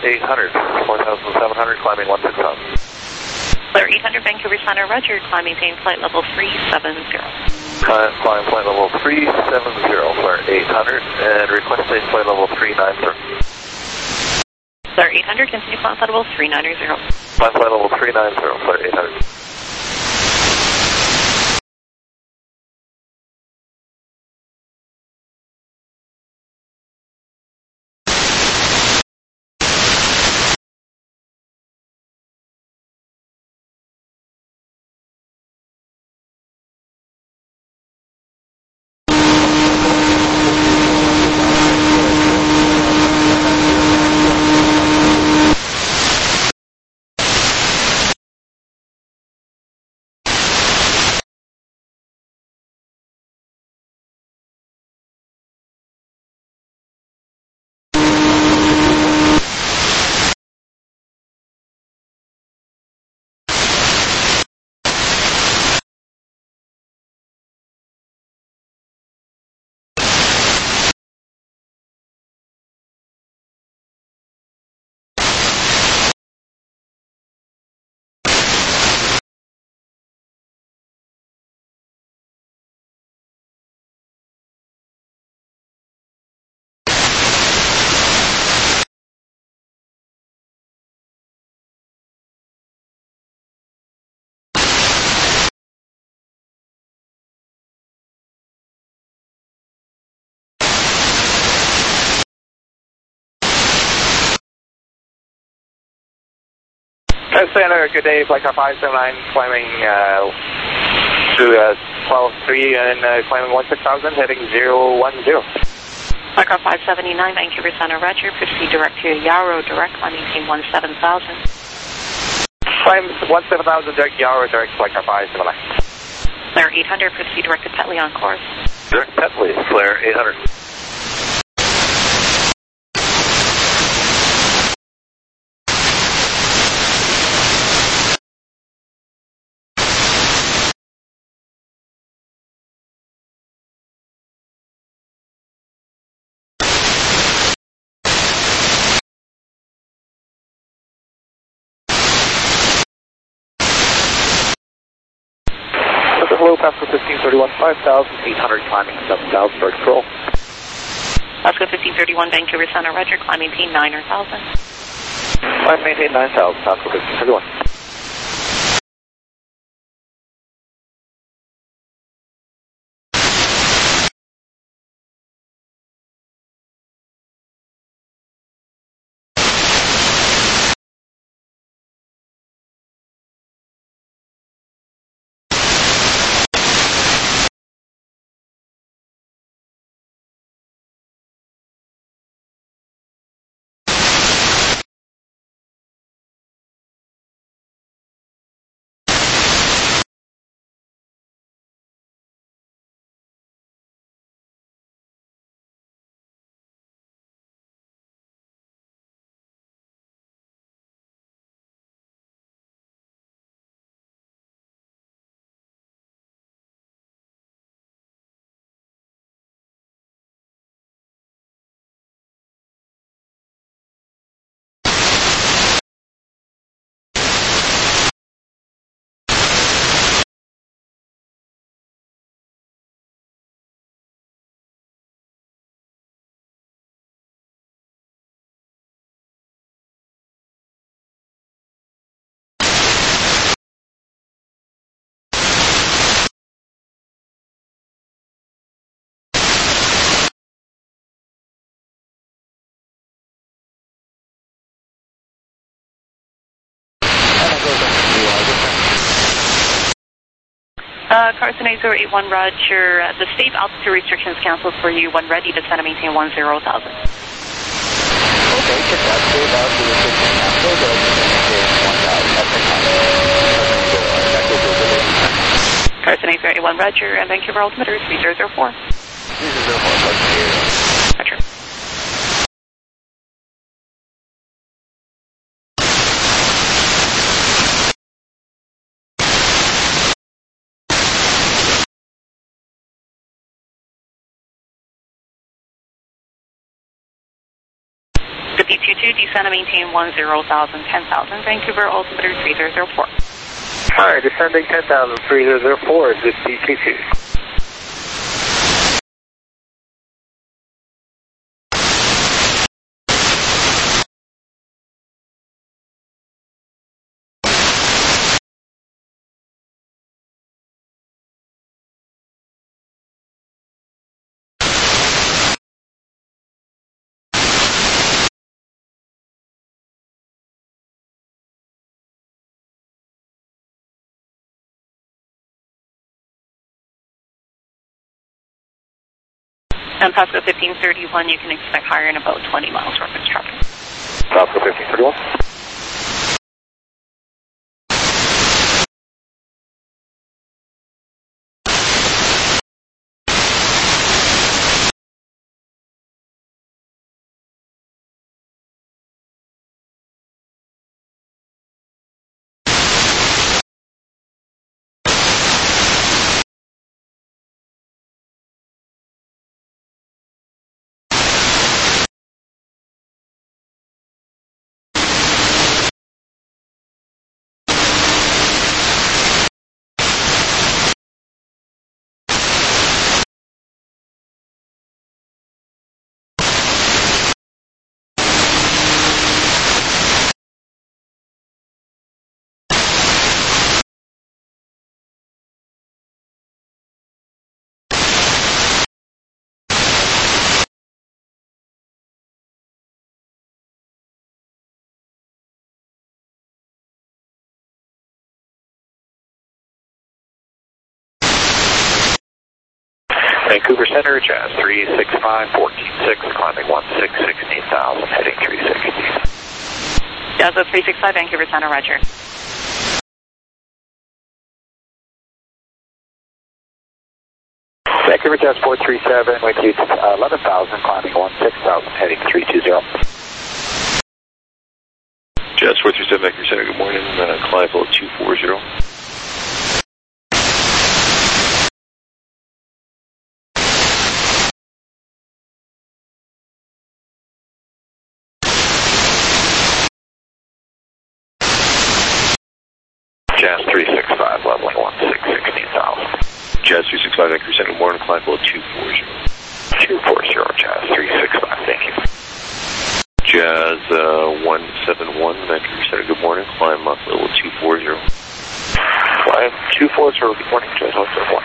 800, 4,700, climbing 16,000. Clear 800 Vancouver Center, roger, climb maintain flight level 370. Climb flight level 370, clear 800, and requesting flight level 390. Clear 800, continue climb flight level 390. Climb flight level 390, clear 800. Center, good day, flight car 579, climbing to 12-3 and climbing 16,000, heading 010. Flight car 579, Vancouver Center, roger, proceed direct to Yarrow, direct, climb maintain 17,000. Climb 17,000, direct Yarrow, direct flight car 579. Clear 800, proceed direct to Tetley on course. Direct Tetley, clear 800. Hello, Pascal 1531, 5,800, climbing 7,000, direct control. Pascal 1531, Vancouver Center, roger, climb maintain 9,000. Climb maintain 9,000, Pascal 1531. Carson 8081, roger. The state altitude restrictions canceled for you when ready to send a maintain 10,000. Okay, check that. State altitude restrictions canceled. Carson 8081, roger. And Vancouver altimeter 3004. 3004, roger. 322, descend and maintain 10,000, 10,000, Vancouver, altimeter 3004. Alright, descending 10,000, 3004, is this D22? And Pasco 1531, you can expect higher in about 20 miles reference traffic. Pasco 1531. Vancouver Center, Jazz 365, 14.6, climbing 16, 16,000, heading 360. Jazz 365, Vancouver Center, roger. Vancouver Jazz 437, with you 11,000, climbing 16,000, heading 320. Jazz 437, Vancouver Center, good morning, climb level 240. Jazz 365, leveling 16,000. Jazz 365, Vancouver Center, good morning, climb level 240. 240, Jazz 365, thank you. Jazz 171, Vancouver Center, good morning, climb level 240. Climb 240, good morning, Jazz 171.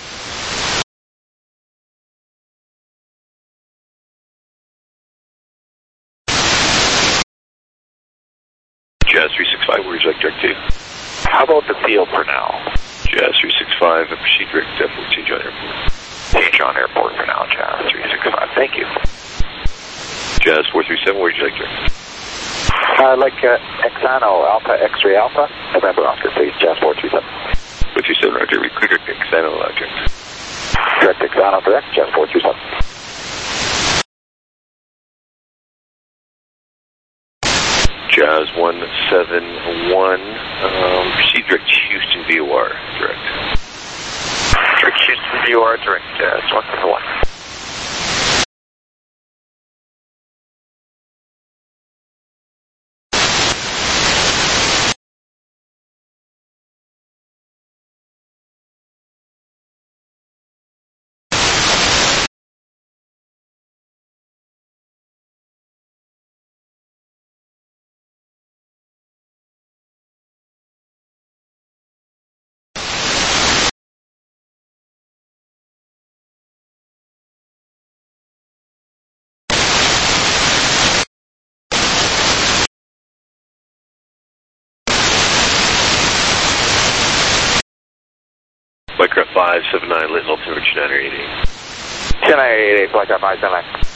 Jazz 365, where would you like direct to? How about the field for now? Jazz 365, proceed direct to St. John Airport. St. John Airport for now, Jazz 365, thank you. Jazz 437, where would you like direct? I'd like Exano, Alpha, X-ray Alpha, November Oscar, please, Jazz 437. 437, roger, request direct Exano, direct. Direct Exano, direct, Jazz 437. Jazz 171, proceed direct to Houston VOR, direct. Direct Houston VOR, direct, Jazz 171. Flightcraft 579, Lit altimeter 2988. 1088, Flightcraft 579.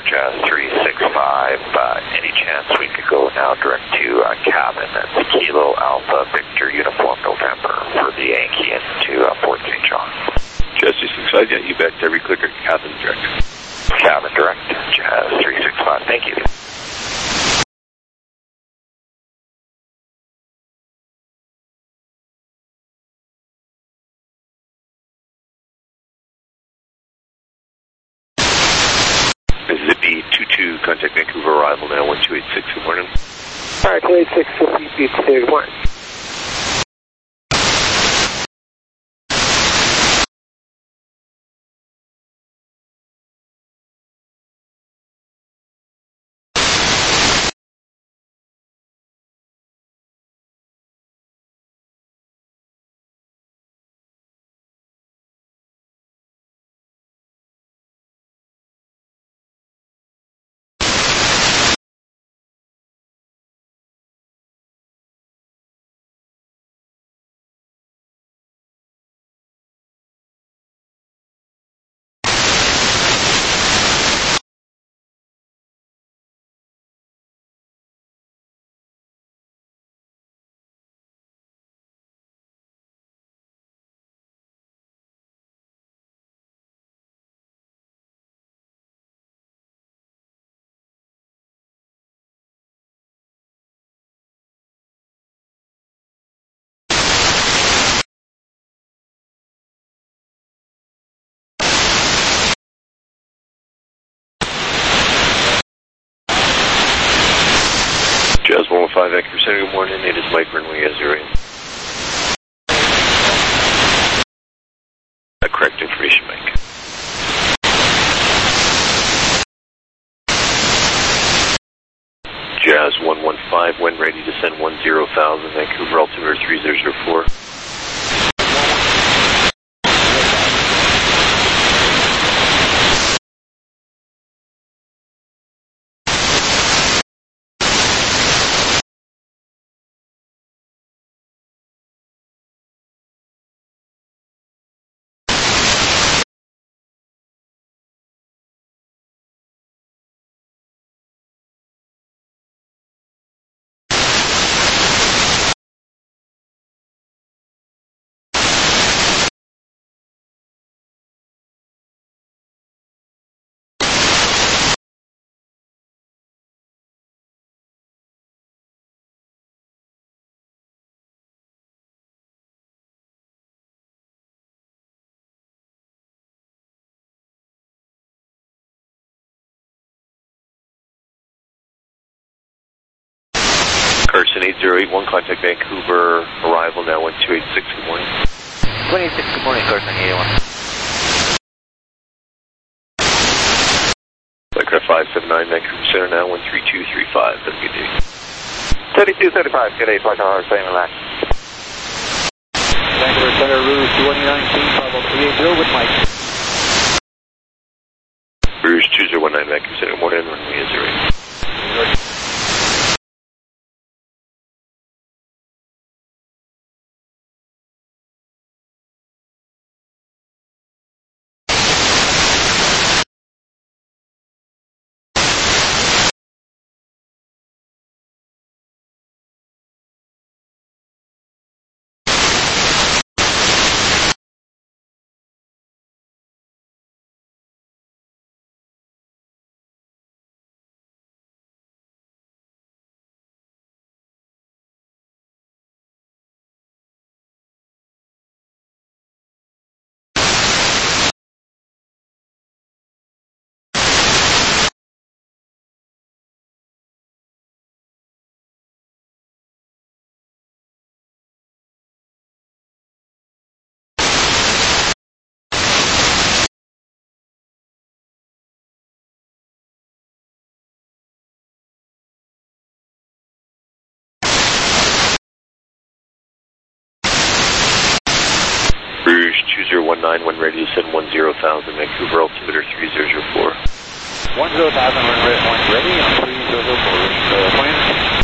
Jazz 365. Any chance we could go now direct to cabin? That's Kilo Alpha Victor Uniform November for the Yankee into Port St. John. Jazz 365, yeah, you bet. Every clicker, cabin direct. Cabin direct, Jazz 365. Thank you. Zippy 22, contact Vancouver arrival now, 1286, good morning. All right, 286, 50 feet, good morning. Jazz 115, Vancouver Center, good morning. It is Mike Runway 08. Correct information, Mike. Jazz 115, when ready to send 10,000, Vancouver altimeter 3004. Carson 8081, contact Vancouver, arrival now 1286, good morning. 286, good morning, Carson 81. Aircraft 579, Vancouver Center now 13235, have a good day. 3235, good day, Flight Tower, same and that. Vancouver Center, Rouge 2019, Bravo 380 with Mike. Rouge 2019, Vancouver Center, good morning, runway 08. Rouge 2019, when ready to send 10,000, Vancouver altimeter 3004. 10,000 when ready on 3004.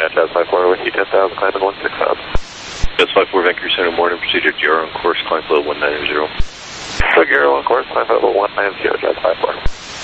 Jazz 54 with you, 10,000, climbing 16,000. Jazz 54, Vancouver Center, morning, procedure GR on course, climb flow 190. Figure on course, climb level 190, Jazz 54.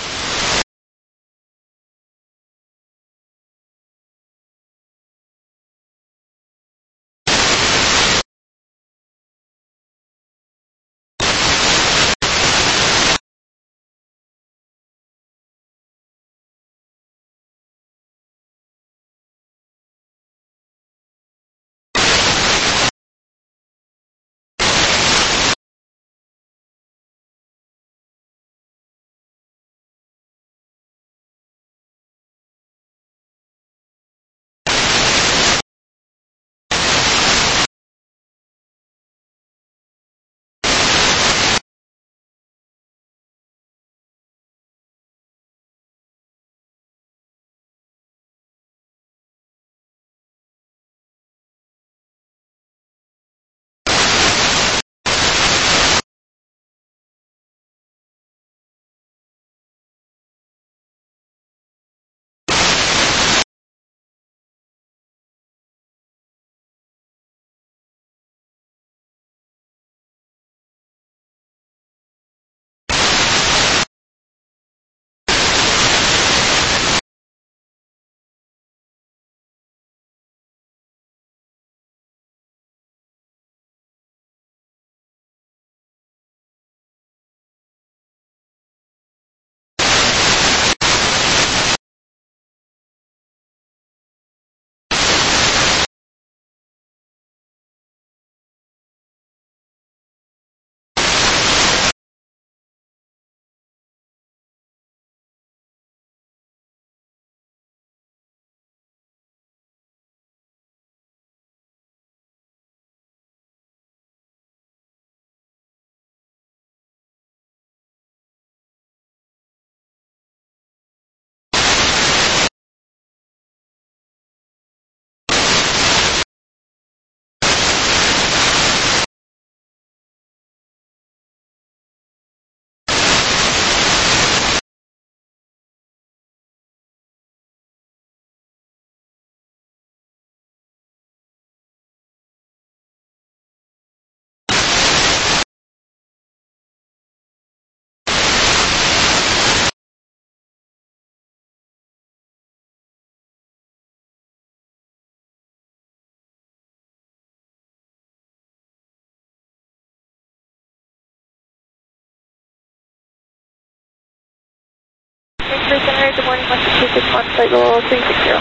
Good morning, Western 261, flight level 360.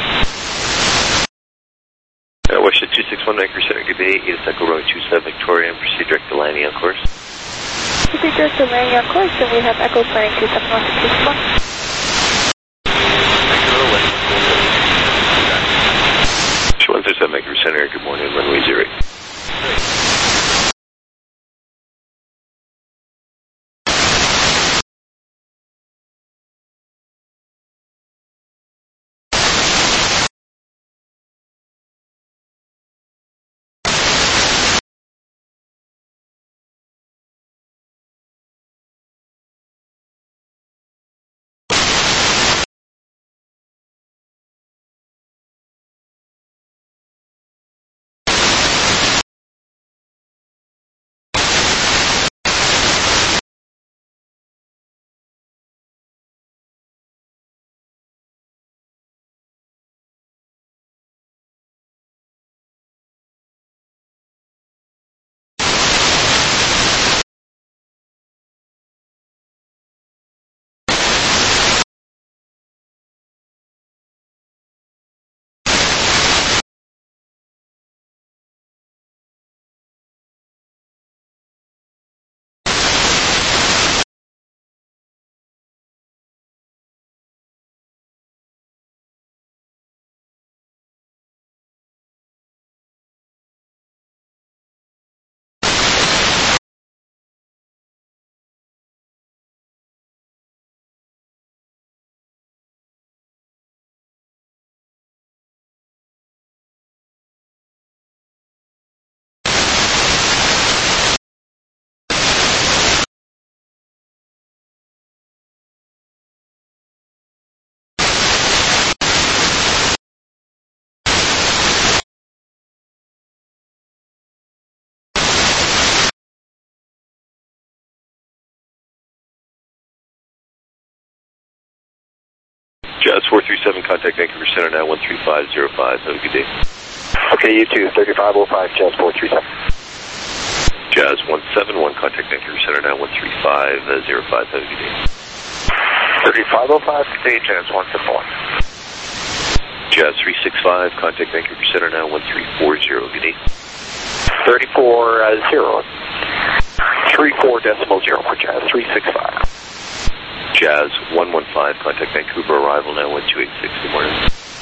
Western 261, Vancouver Center, good day, 8 Echo Road 27 Victoria, and proceed direct to landing on course. Proceed direct to landing on course, and we have Echo planning 27 Western 261. 137 Vancouver Center, good morning, runway 08. Jazz 437, contact Vancouver Center now 13505. Have a good day. Okay, you too. 3505, Jazz 437. Jazz 171, contact Vancouver Center now 13505. Have a good day. 3505, today, Jazz 171. Jazz 365, contact Vancouver Center now 1340. Good day. 340. 34.0 for Jazz 365. Jazz 115, contact Vancouver, arrival now 1286. Good morning.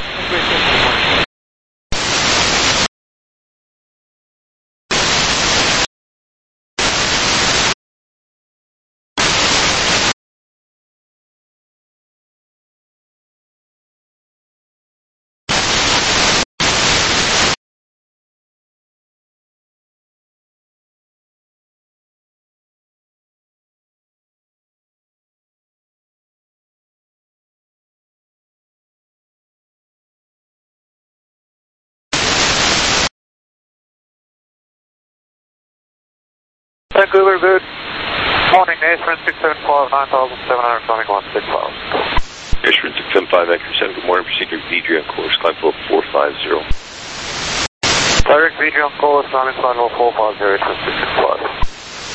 Vancouver, good morning. Ashburn 675, 9,700, 165. Ashburn 675, Vancouver Center. Good morning. Proceed to VG on course. Climb flow 450. Direct VG on course, climbing final 450, 665.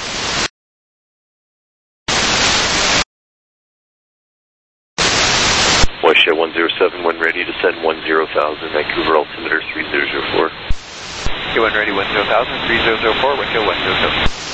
Westshed 107, when ready to send 10,000. Vancouver altimeter 3004. When ready, 10,000, 3004, Westshed 107.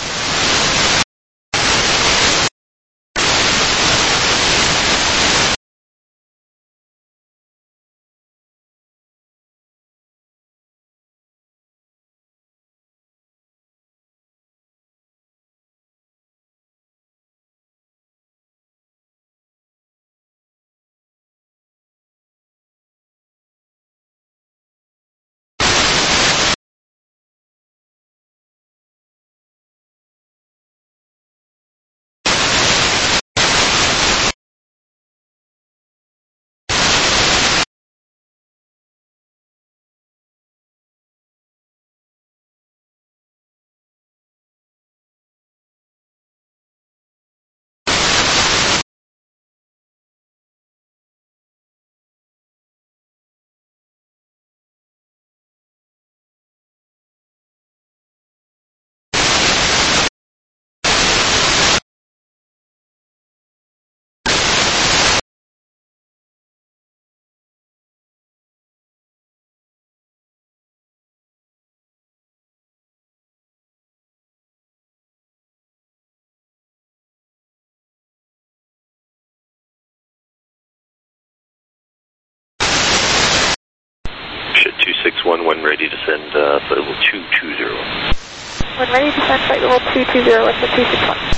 Shed 261, when ready to send flight level 220. When ready to send flight level 220 with the 261.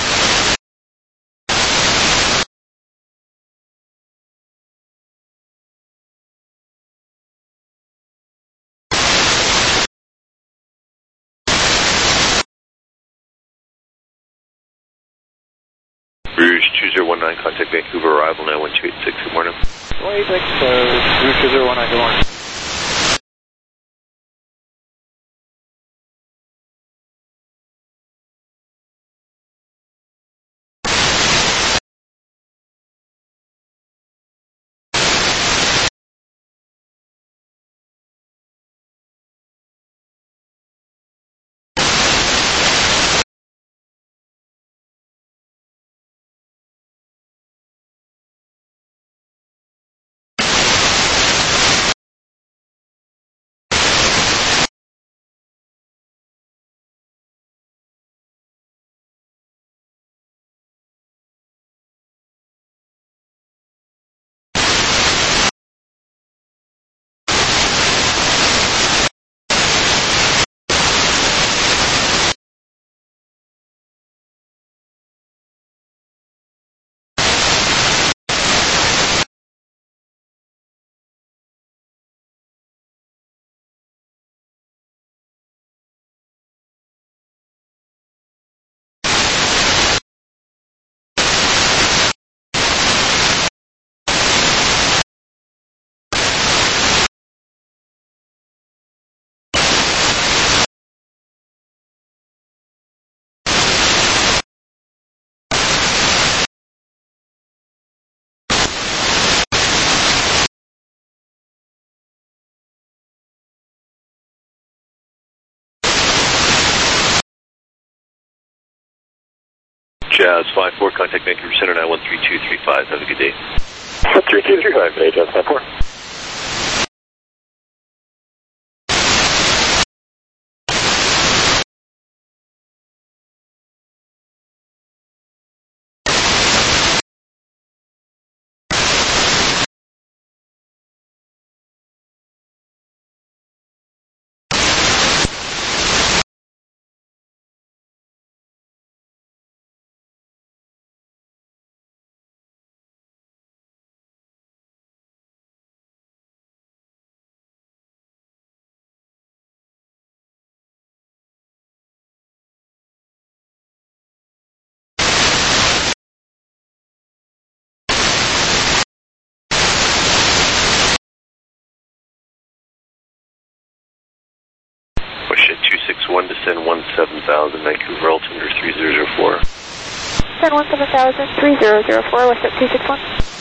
Rouge 2019, contact Vancouver, arrival now 1286. Good morning. 186, Rouge 2019, good morning. Jazz 54, contact Vancouver Center 913-235. Have a good day. 3235, today, Jazz 54. Bullshit 261, descend 17,000, Vancouver altimeter 3004. Descend 17,000, 3004, what's up 261?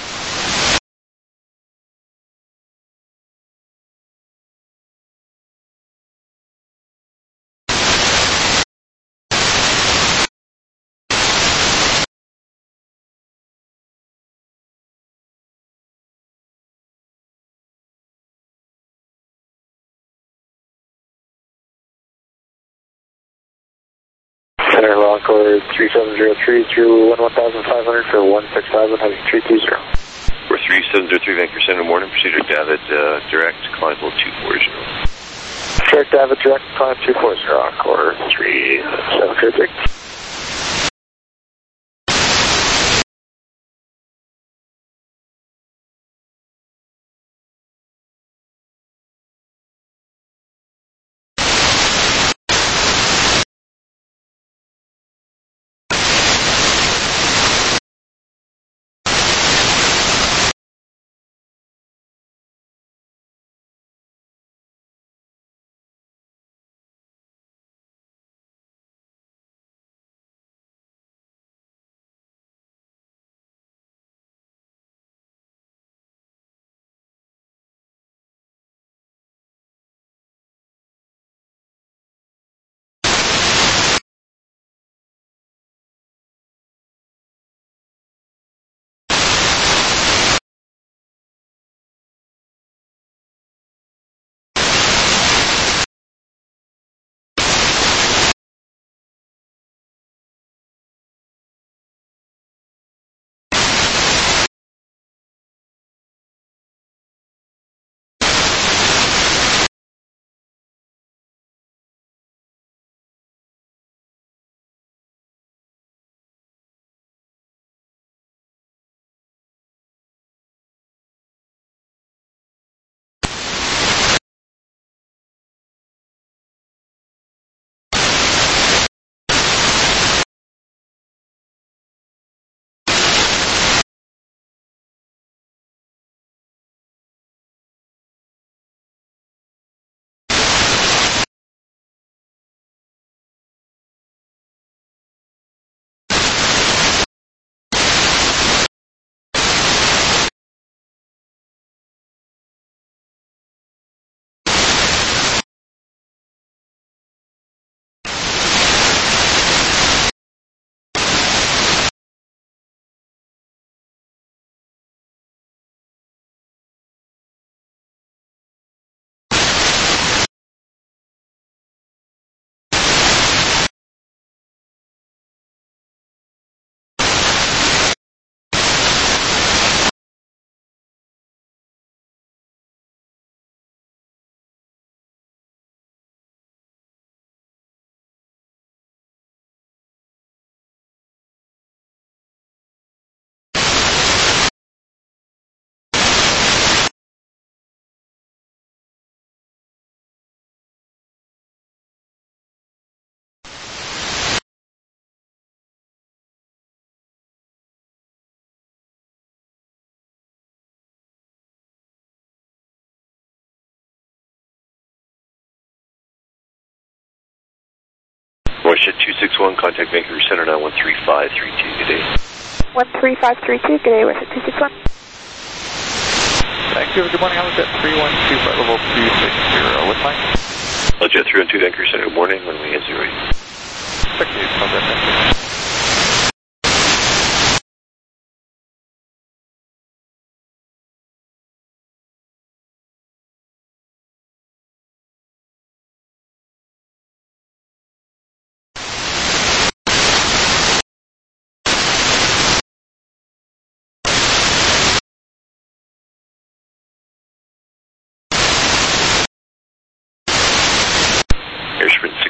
Center Encore 3703 through 11,500 for 16,000, heading 320. We're 3703 Vancouver Center, morning, procedure David, direct, climb level 240. Direct David, direct, climb 240, Encore 3703. Bullshit 261, contact Vancouver Center 913-532, good day. 13532, good day, what's up 261? Vancouver, good morning, I'm at 312, flight level 260, what's mine? Jet 312 Vancouver Center, good morning, when we get 08. Check the contact, thank you.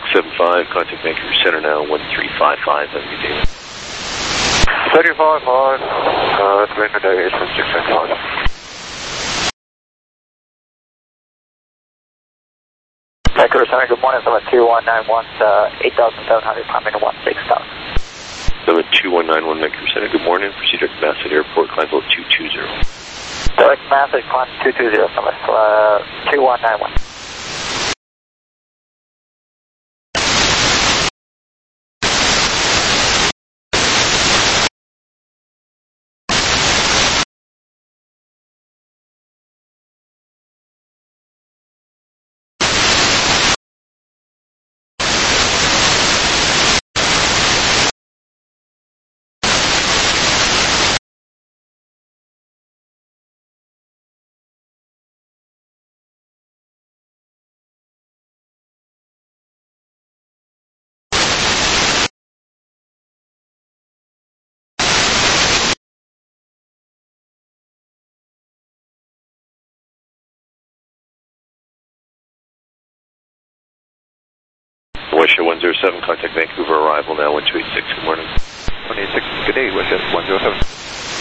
675, contact Vancouver Center now, 1355 MUD. 35-5, Vancouver Day, 675. Vancouver Center, good morning. 72191, 8,700, climbing to 16,000. 72191 Vancouver Center, good morning. Proceed to Masset Airport, climb level 220. Direct Masset, climb 220, 2191. Westjet 107, contact Vancouver, arrival now, 1286, good morning. 186, good day, Westjet 107.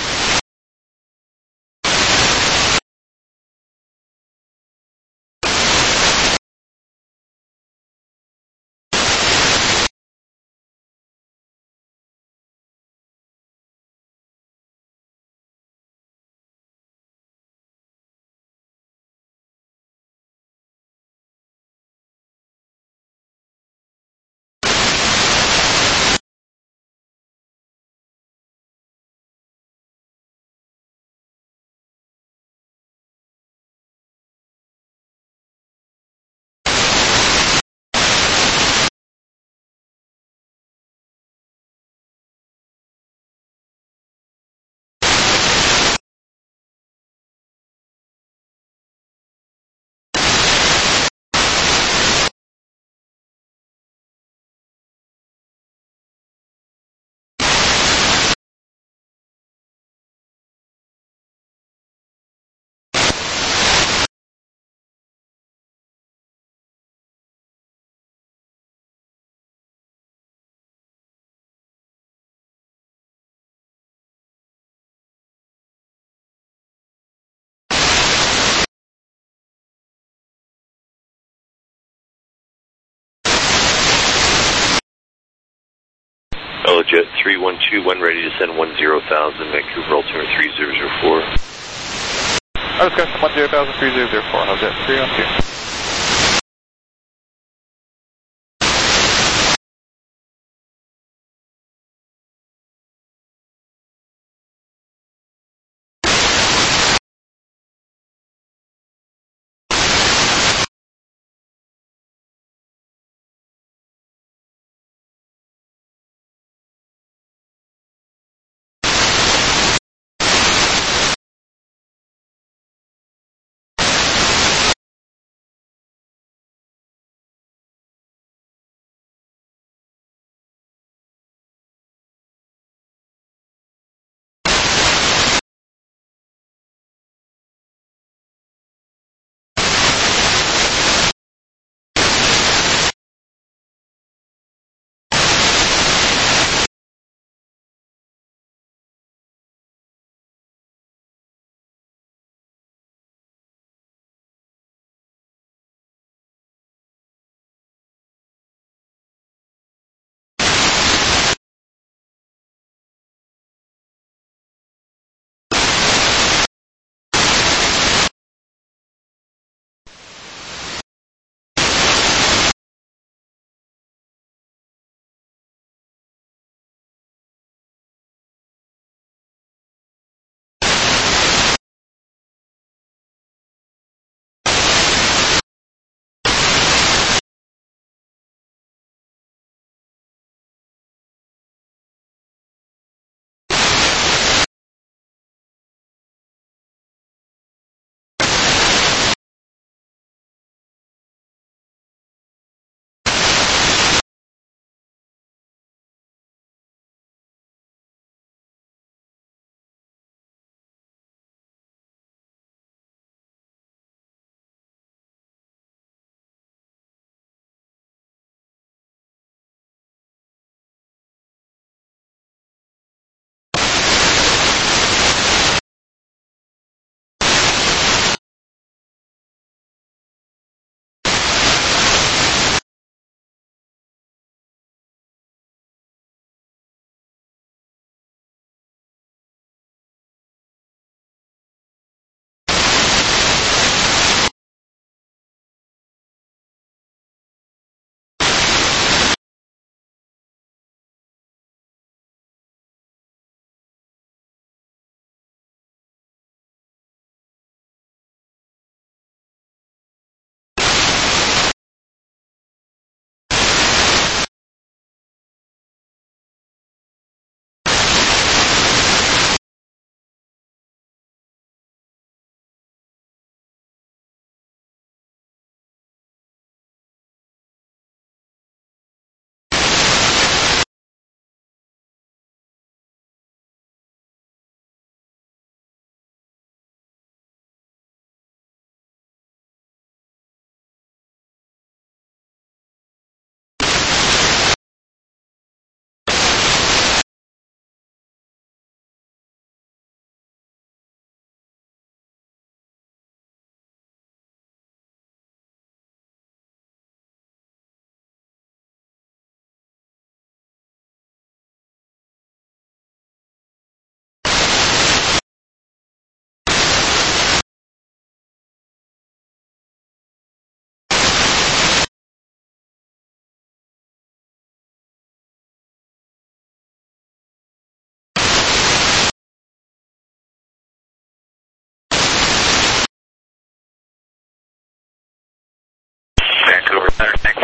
Jet 3121, ready to send 10,000, Vancouver altimeter 3004. Discussion 10,000, 3004, Jet 312.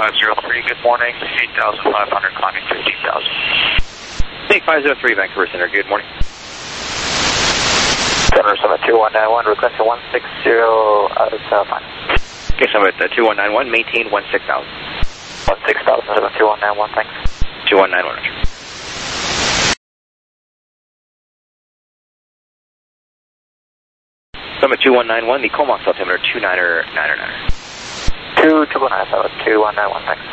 503, good morning. 8,500, climbing 15,000. Snake 503, Vancouver Center, good morning. Center Summit 2191, request for 160 out of 5. Okay, Summit 2191, maintain 16,000. 16,000, Summit 2191, thanks. 2191, Roger. Summit 2191, the Comox altimeter 29er. 219, Summit 2191, thanks.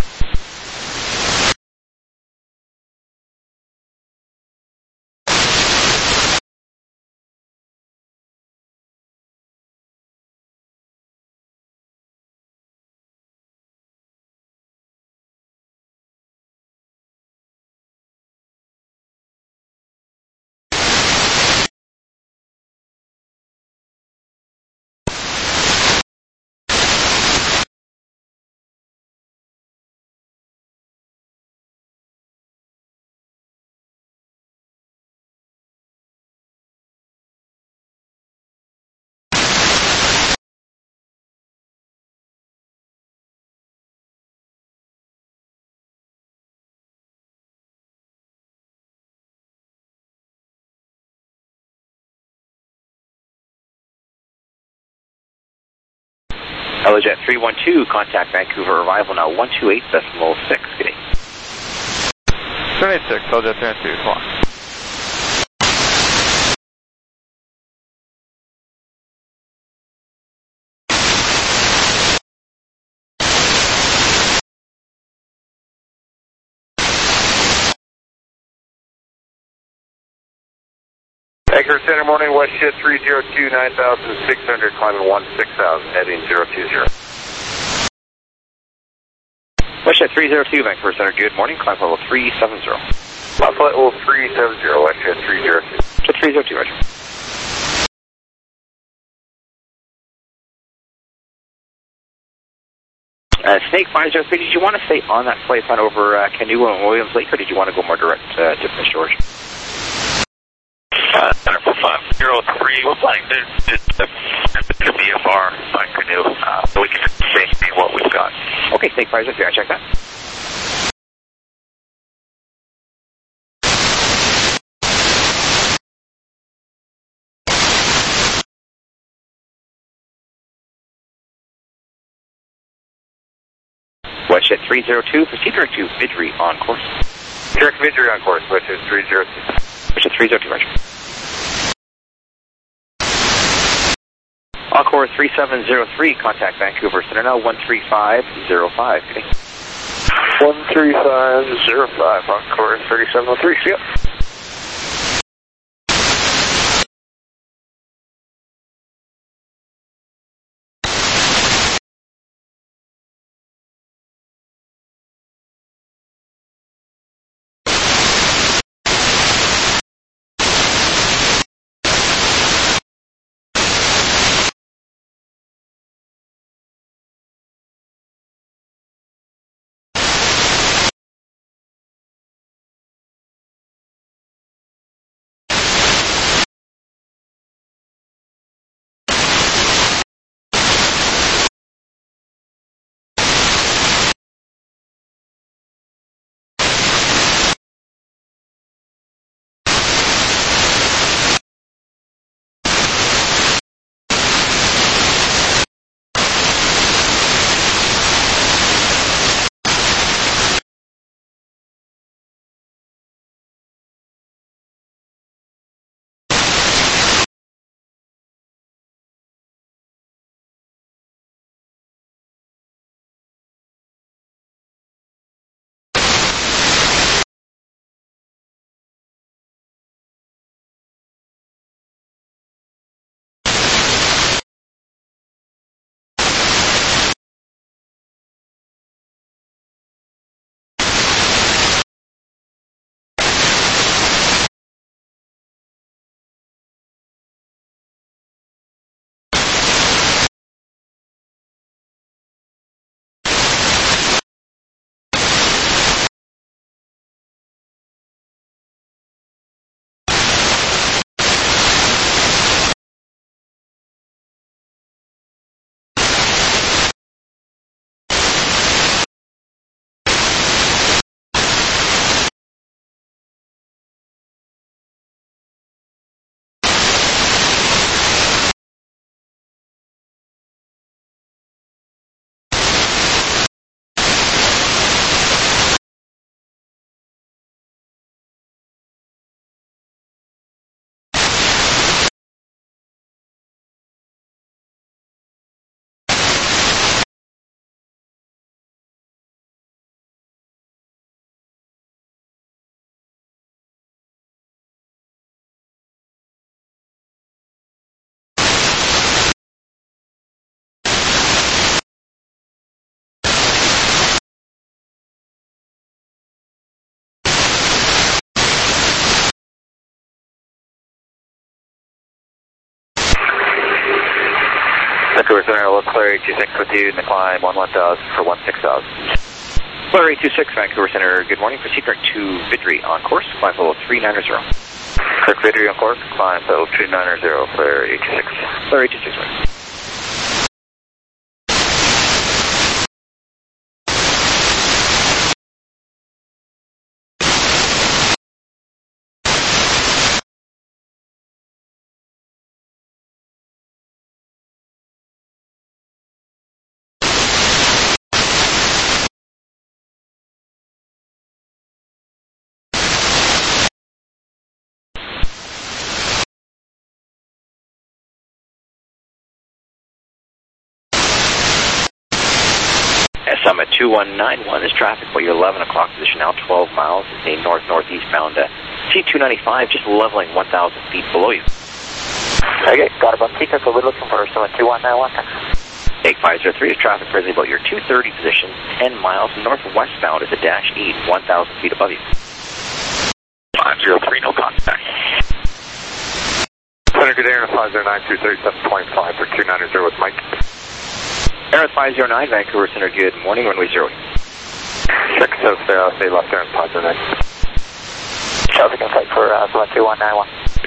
Helijet 312, contact Vancouver, arrival now 128.6, good day. 786, Helijet 312, come on. Vancouver Center, morning, WestJet 302, 9,600, climbing 16,000, heading 020. WestJet 302, Vancouver Center, good morning, climb level 370. Flight level 370, WestJet 302. Jet 302, Roger. Snake 503, did you want to stay on that flight plan over Canoe and Williams Lake, or did you want to go more direct to Prince George? Center for 503, we're flying to VFR by Canoe, so we can see what we've got. Okay, Snake 503, I check that. WestJet 302, proceed direct to Vidri on course. Direct Vidri on course, WestJet 302. WestJet 302, Roger. On course 3703, contact Vancouver Center now 13505, good day. 13505, on course 3703, see ya. Vancouver Center, look clear 826 with you in the climb 1000 for 16,000. Clear 826, Vancouver Center, good morning. Proceed direct to Vidri on course, climb level 390. Click Vidri on course, climb level 390, clear 826. Clear 826, right. Summit 2191 is traffic for your 11 o'clock position now, 12 miles. It's a north-northeast bound C295, just leveling 1,000 feet below you. Okay, got a bump seeker, so we're looking for Summit 2191. Take 503 is traffic presently about your 230 position, 10 miles northwestbound is a dash 8, 1,000 feet above you. 503, no contact. Center, good air, 509, 237.5 for 290 with Mike. Air 509, Vancouver Center, good morning, runway 0. 6, stay left there in 509. Traffic in sight for Summit 2191.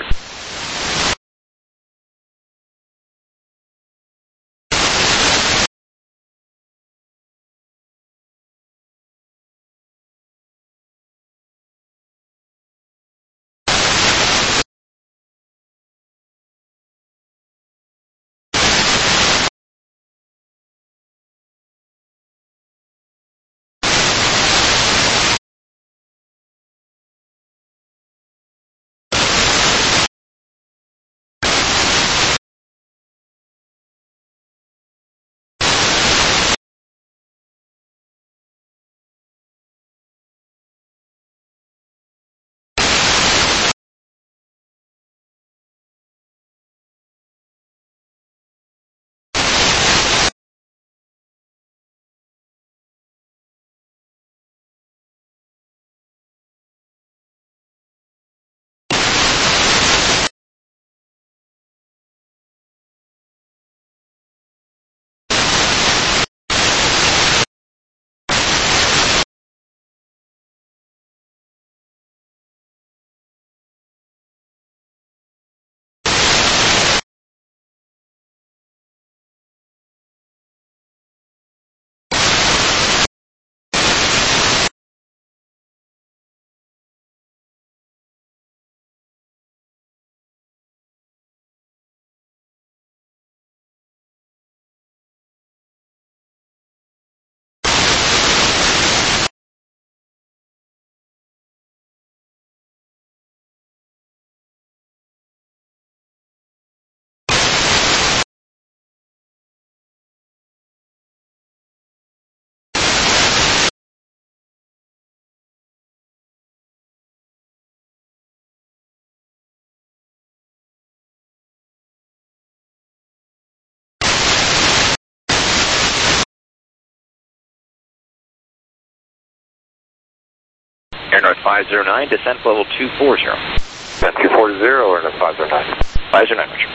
Air North 509, descent level 240. Descent 240 or no 509? 509, Roger.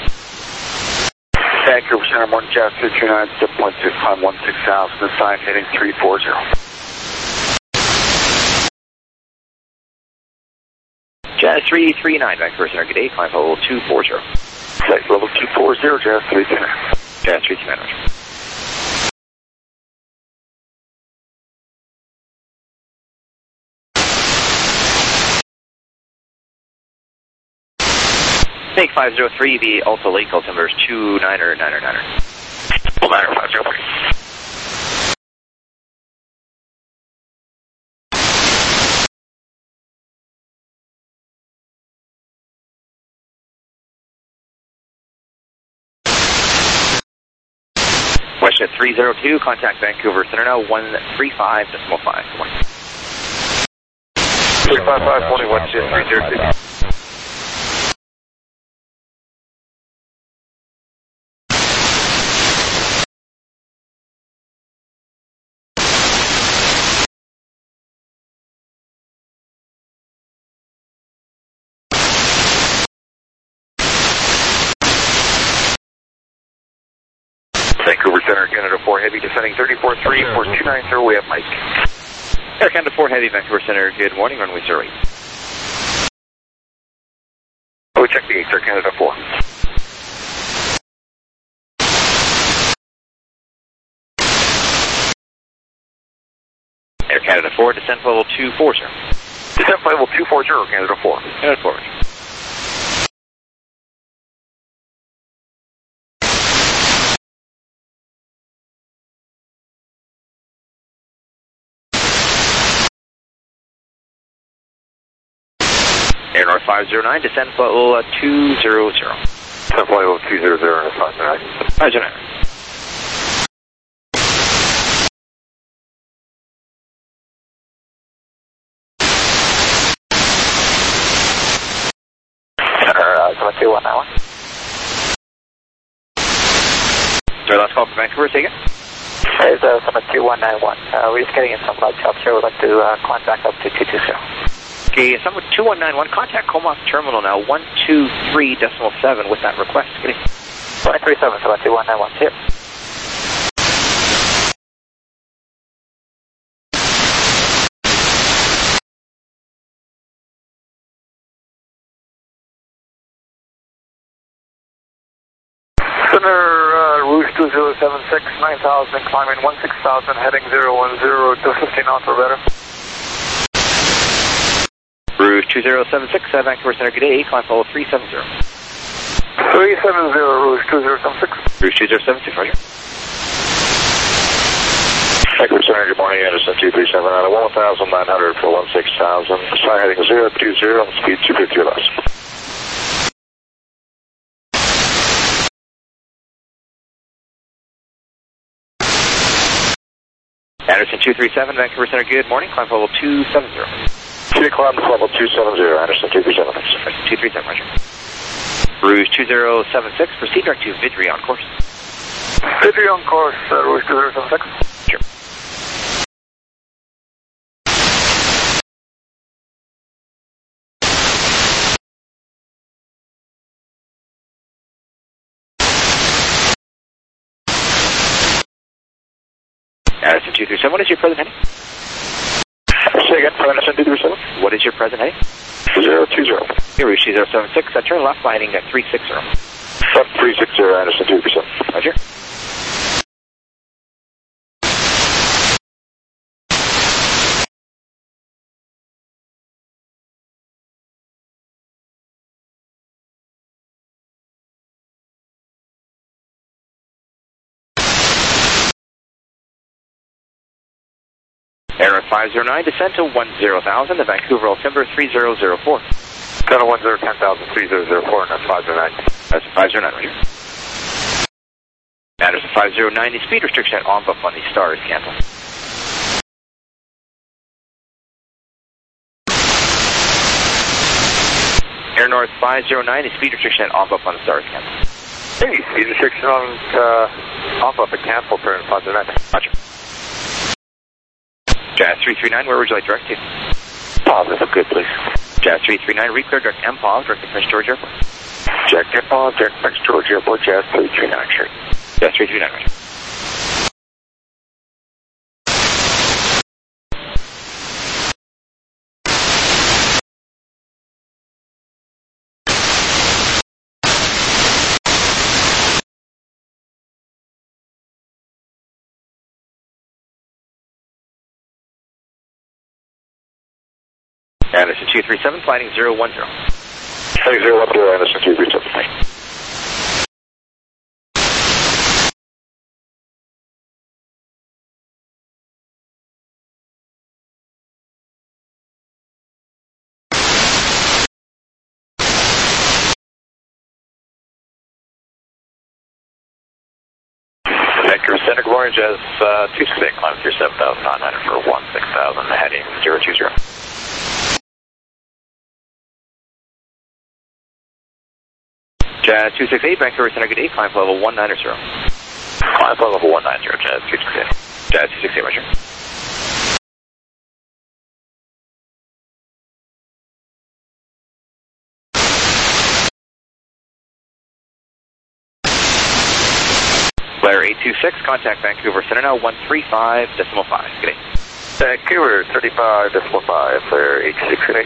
Vancouver Center, morning Jazz 229, 7.2, climb 16,000, the sign heading 340. Jazz 339, Vancouver Center, good day, climb level 240. Flight level 240, Jazz 329. Jazz 339, Roger. Take 503, the Alta Lake altimeter is 29er. Full 503. Westjet 302, contact Vancouver Center now, 135.5. 355, 21, 302. Vancouver Center, Canada 4 Heavy, descending 34-3 for 290, we have Mike. Air Canada 4 Heavy, Vancouver Center, good morning, runway 08. We check the 8, Air Canada 4. Air Canada 4, descent level 24, sir. Descent level 240, Canada 4. Canada 4. Air North 509, descent level 200. Descent level 200 and 509. 509. Center, 2191. Sorry, last call for Vancouver, take it. It's Summit 2191. We're just getting in some light chops here. We'd like to climb back up to 220. Okay, Summit 2191, contact Comox Terminal now, 123.7 with that request. Get it. 137, Summit 2191, see you. Center, Rouge 2076, 9000, climbing 16,000, heading 010 to 15 knots or better. Rouge 2076, Vancouver Center, good day, climb level 370. 370, Rouge 2076. Rouge 2076, roger. Vancouver Center, good morning, Anderson 237 out of 1,900 for 16,000. Fly heading 020 and speed 250 or less. Anderson 237, Vancouver Center, good morning, climb level 270. Climb level 270, Anderson 237. 237, roger. Rouge 2076, proceed direct to Vidri on course. Vidri on course, Rouge 2076. Sure. Anderson 237, what is your present heading? Say again, for Anderson 237. What is your present heading? 020. Here, Rouge 2076, turn left by heading at 360. Left 360, Anderson 237. Roger. Air 509, descent to 10,000, the Vancouver Altimeter 3004. Kind of 10,000, 3004, and that's 509. That's 509, roger. Anderson 509, the speed restriction at on-buff on the star is canceled. Air North 509, the speed restriction at on-buff on the star is canceled. Hey, speed restriction on on-buff at canceled for 509. Roger. Jazz 339, where would you like direct to? Positive, good, please. Jazz 339, reclear direct MPOV, direct to Prince George Airport. Jack MPOV, direct Prince George Airport, Jazz 339, sure. Jazz 339, roger. Anderson 237, flighting 010. Heading 010, Anderson 237. Vancouver Center, good morning, Jazz 268, climb through 7,900 for 16,000, heading 020. Jazz 268, Vancouver Center, good day, climb level 190. Climb level 190, Jazz 268. Jazz 268, roger. Flare 826, contact Vancouver Center now, 135.5. Good day. Vancouver 35.5, Flare 826, good day.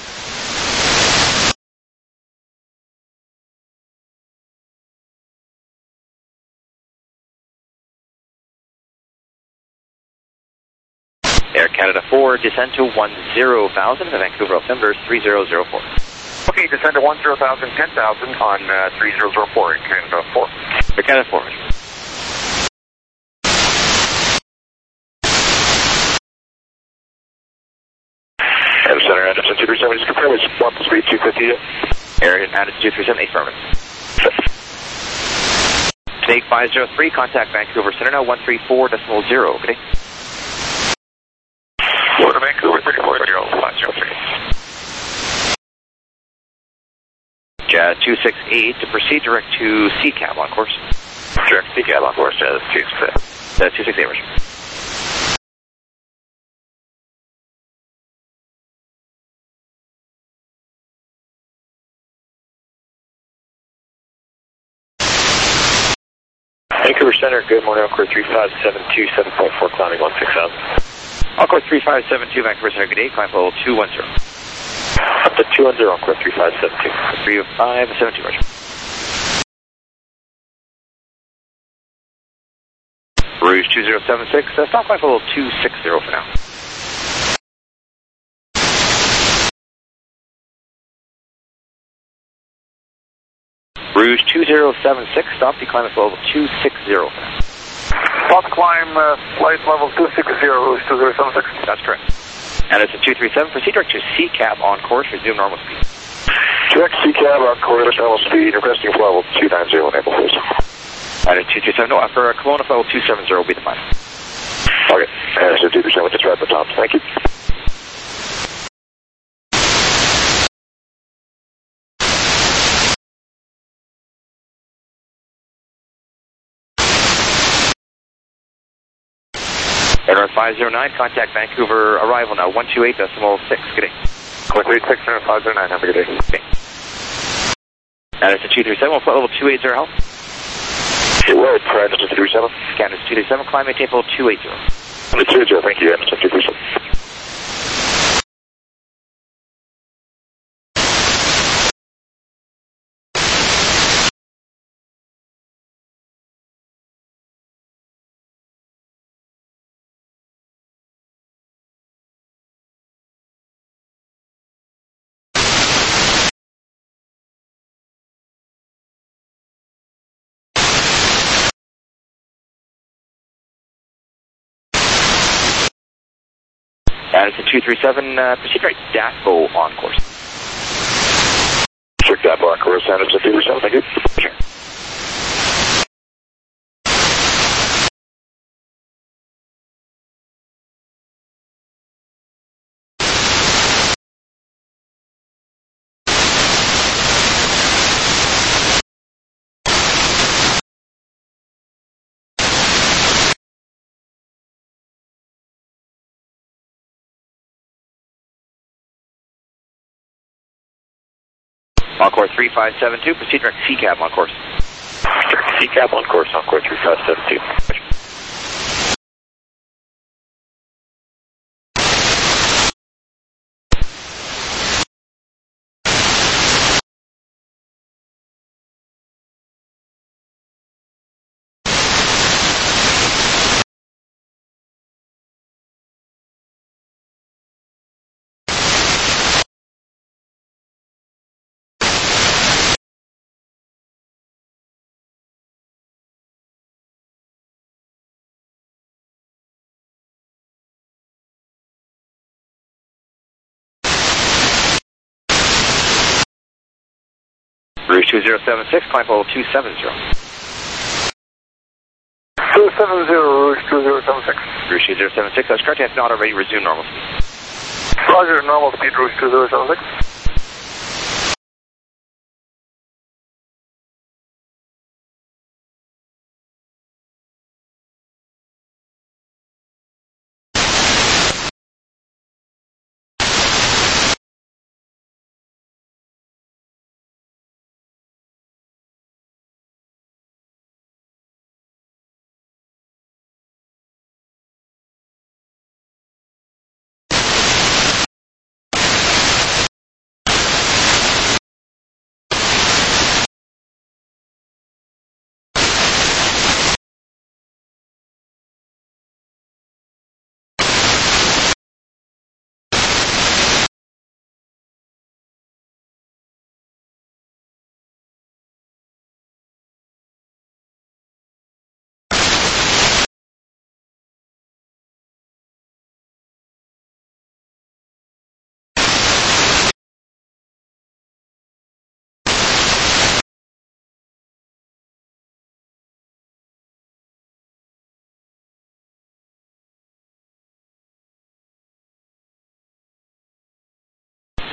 Air Canada 4, descend to 10,000, the Vancouver altimeter 3004. Okay, descend to 10,000, 10,000 on 3004, Air Canada 4. Air Canada 4. Air Center, Anderson 237, just confirm it's swap speed 250. Air Anderson 237, affirmative. Snake 503, contact Vancouver Center now, 134.0. Good day. Florida, Vancouver 34.503. Jazz 268 to proceed direct to CCAB on course. Direct CCAB on course, Jazz 268. 268, Roger. Vancouver Center, good morning, Encore 3572, 7.4, climbing 16,000. Encore 3572, Vancouver Center, good day, climb level 210. Up to 210, Encore 3572. 3572, Roger. Rouge 2076, stop climb level 260 for now. Rouge 2076, stop decline at level 260 for now. Stop climb, flight level 260, Rouge 2076. That's correct. And it's a 237, proceed direct to CCAB on course, resume normal speed. Direct CCAB on course, normal speed, requesting level 290, enable please. And it's 227, no, for Kelowna level 270 will be the final. Okay, and it's a 237, just right at the top, thank you. Air North 509, contact Vancouver, arrival now, 128.6, good day. 128, 509, have a good day. Okay. And it's a 237, we'll flight level 280, help. It will, Anderson 237. Canada's 237, climb maintain level 280. 280, thank you, Anderson 237. And it's a 237, proceed right DAFO on course. Strict DAFO on course, Anderson 237, thank you. Sure. Encore 3572, proceed direct CCAB on course. Direct CCAB on course, Encore 3572. Rouge 2076, climb level 270. 270, Rouge 2076. Rouge 2076, that's correct, if not already, resume normal speed. Roger, normal speed, Rouge 2076.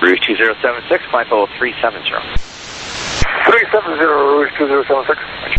Rouge 2076, climb level 370. 370, Rouge 2076.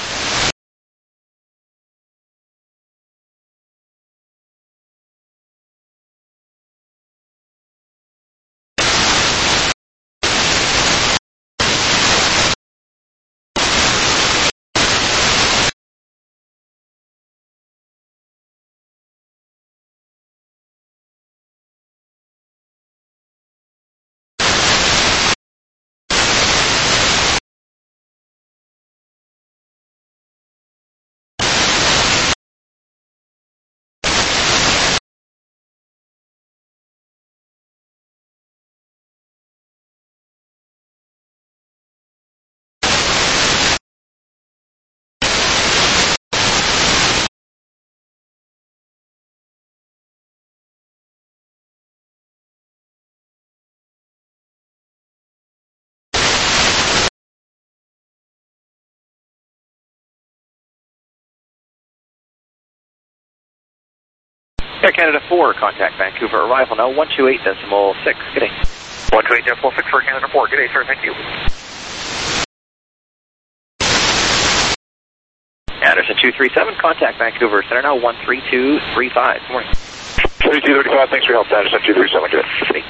Air Canada 4, contact Vancouver, arrival now 128.6. Good day. 128.6 for Canada 4. Good day, sir. Thank you. Anderson 237, contact Vancouver Center now 13235. Good morning. 3235, thanks for your help, Anderson 237. Good day. Good day.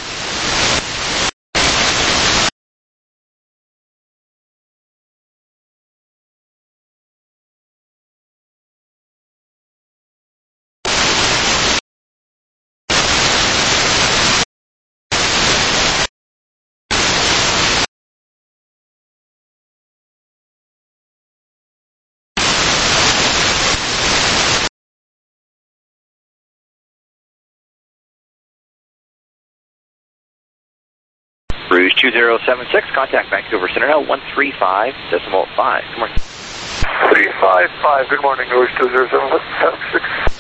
Rouge 2076, contact Vancouver Center now 135.5. Good morning. 355, good morning, Rouge 2076.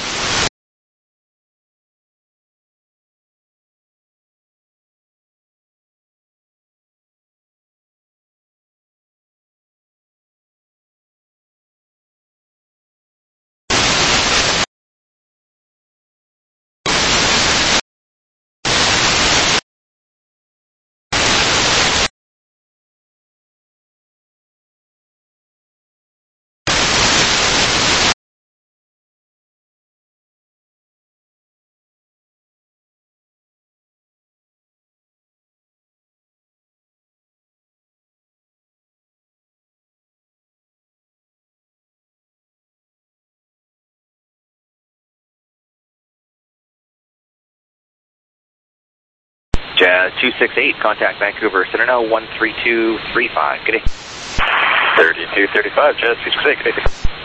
Jazz 268, contact Vancouver Center now 13235. Good day. 3235, Jazz 268. Good day.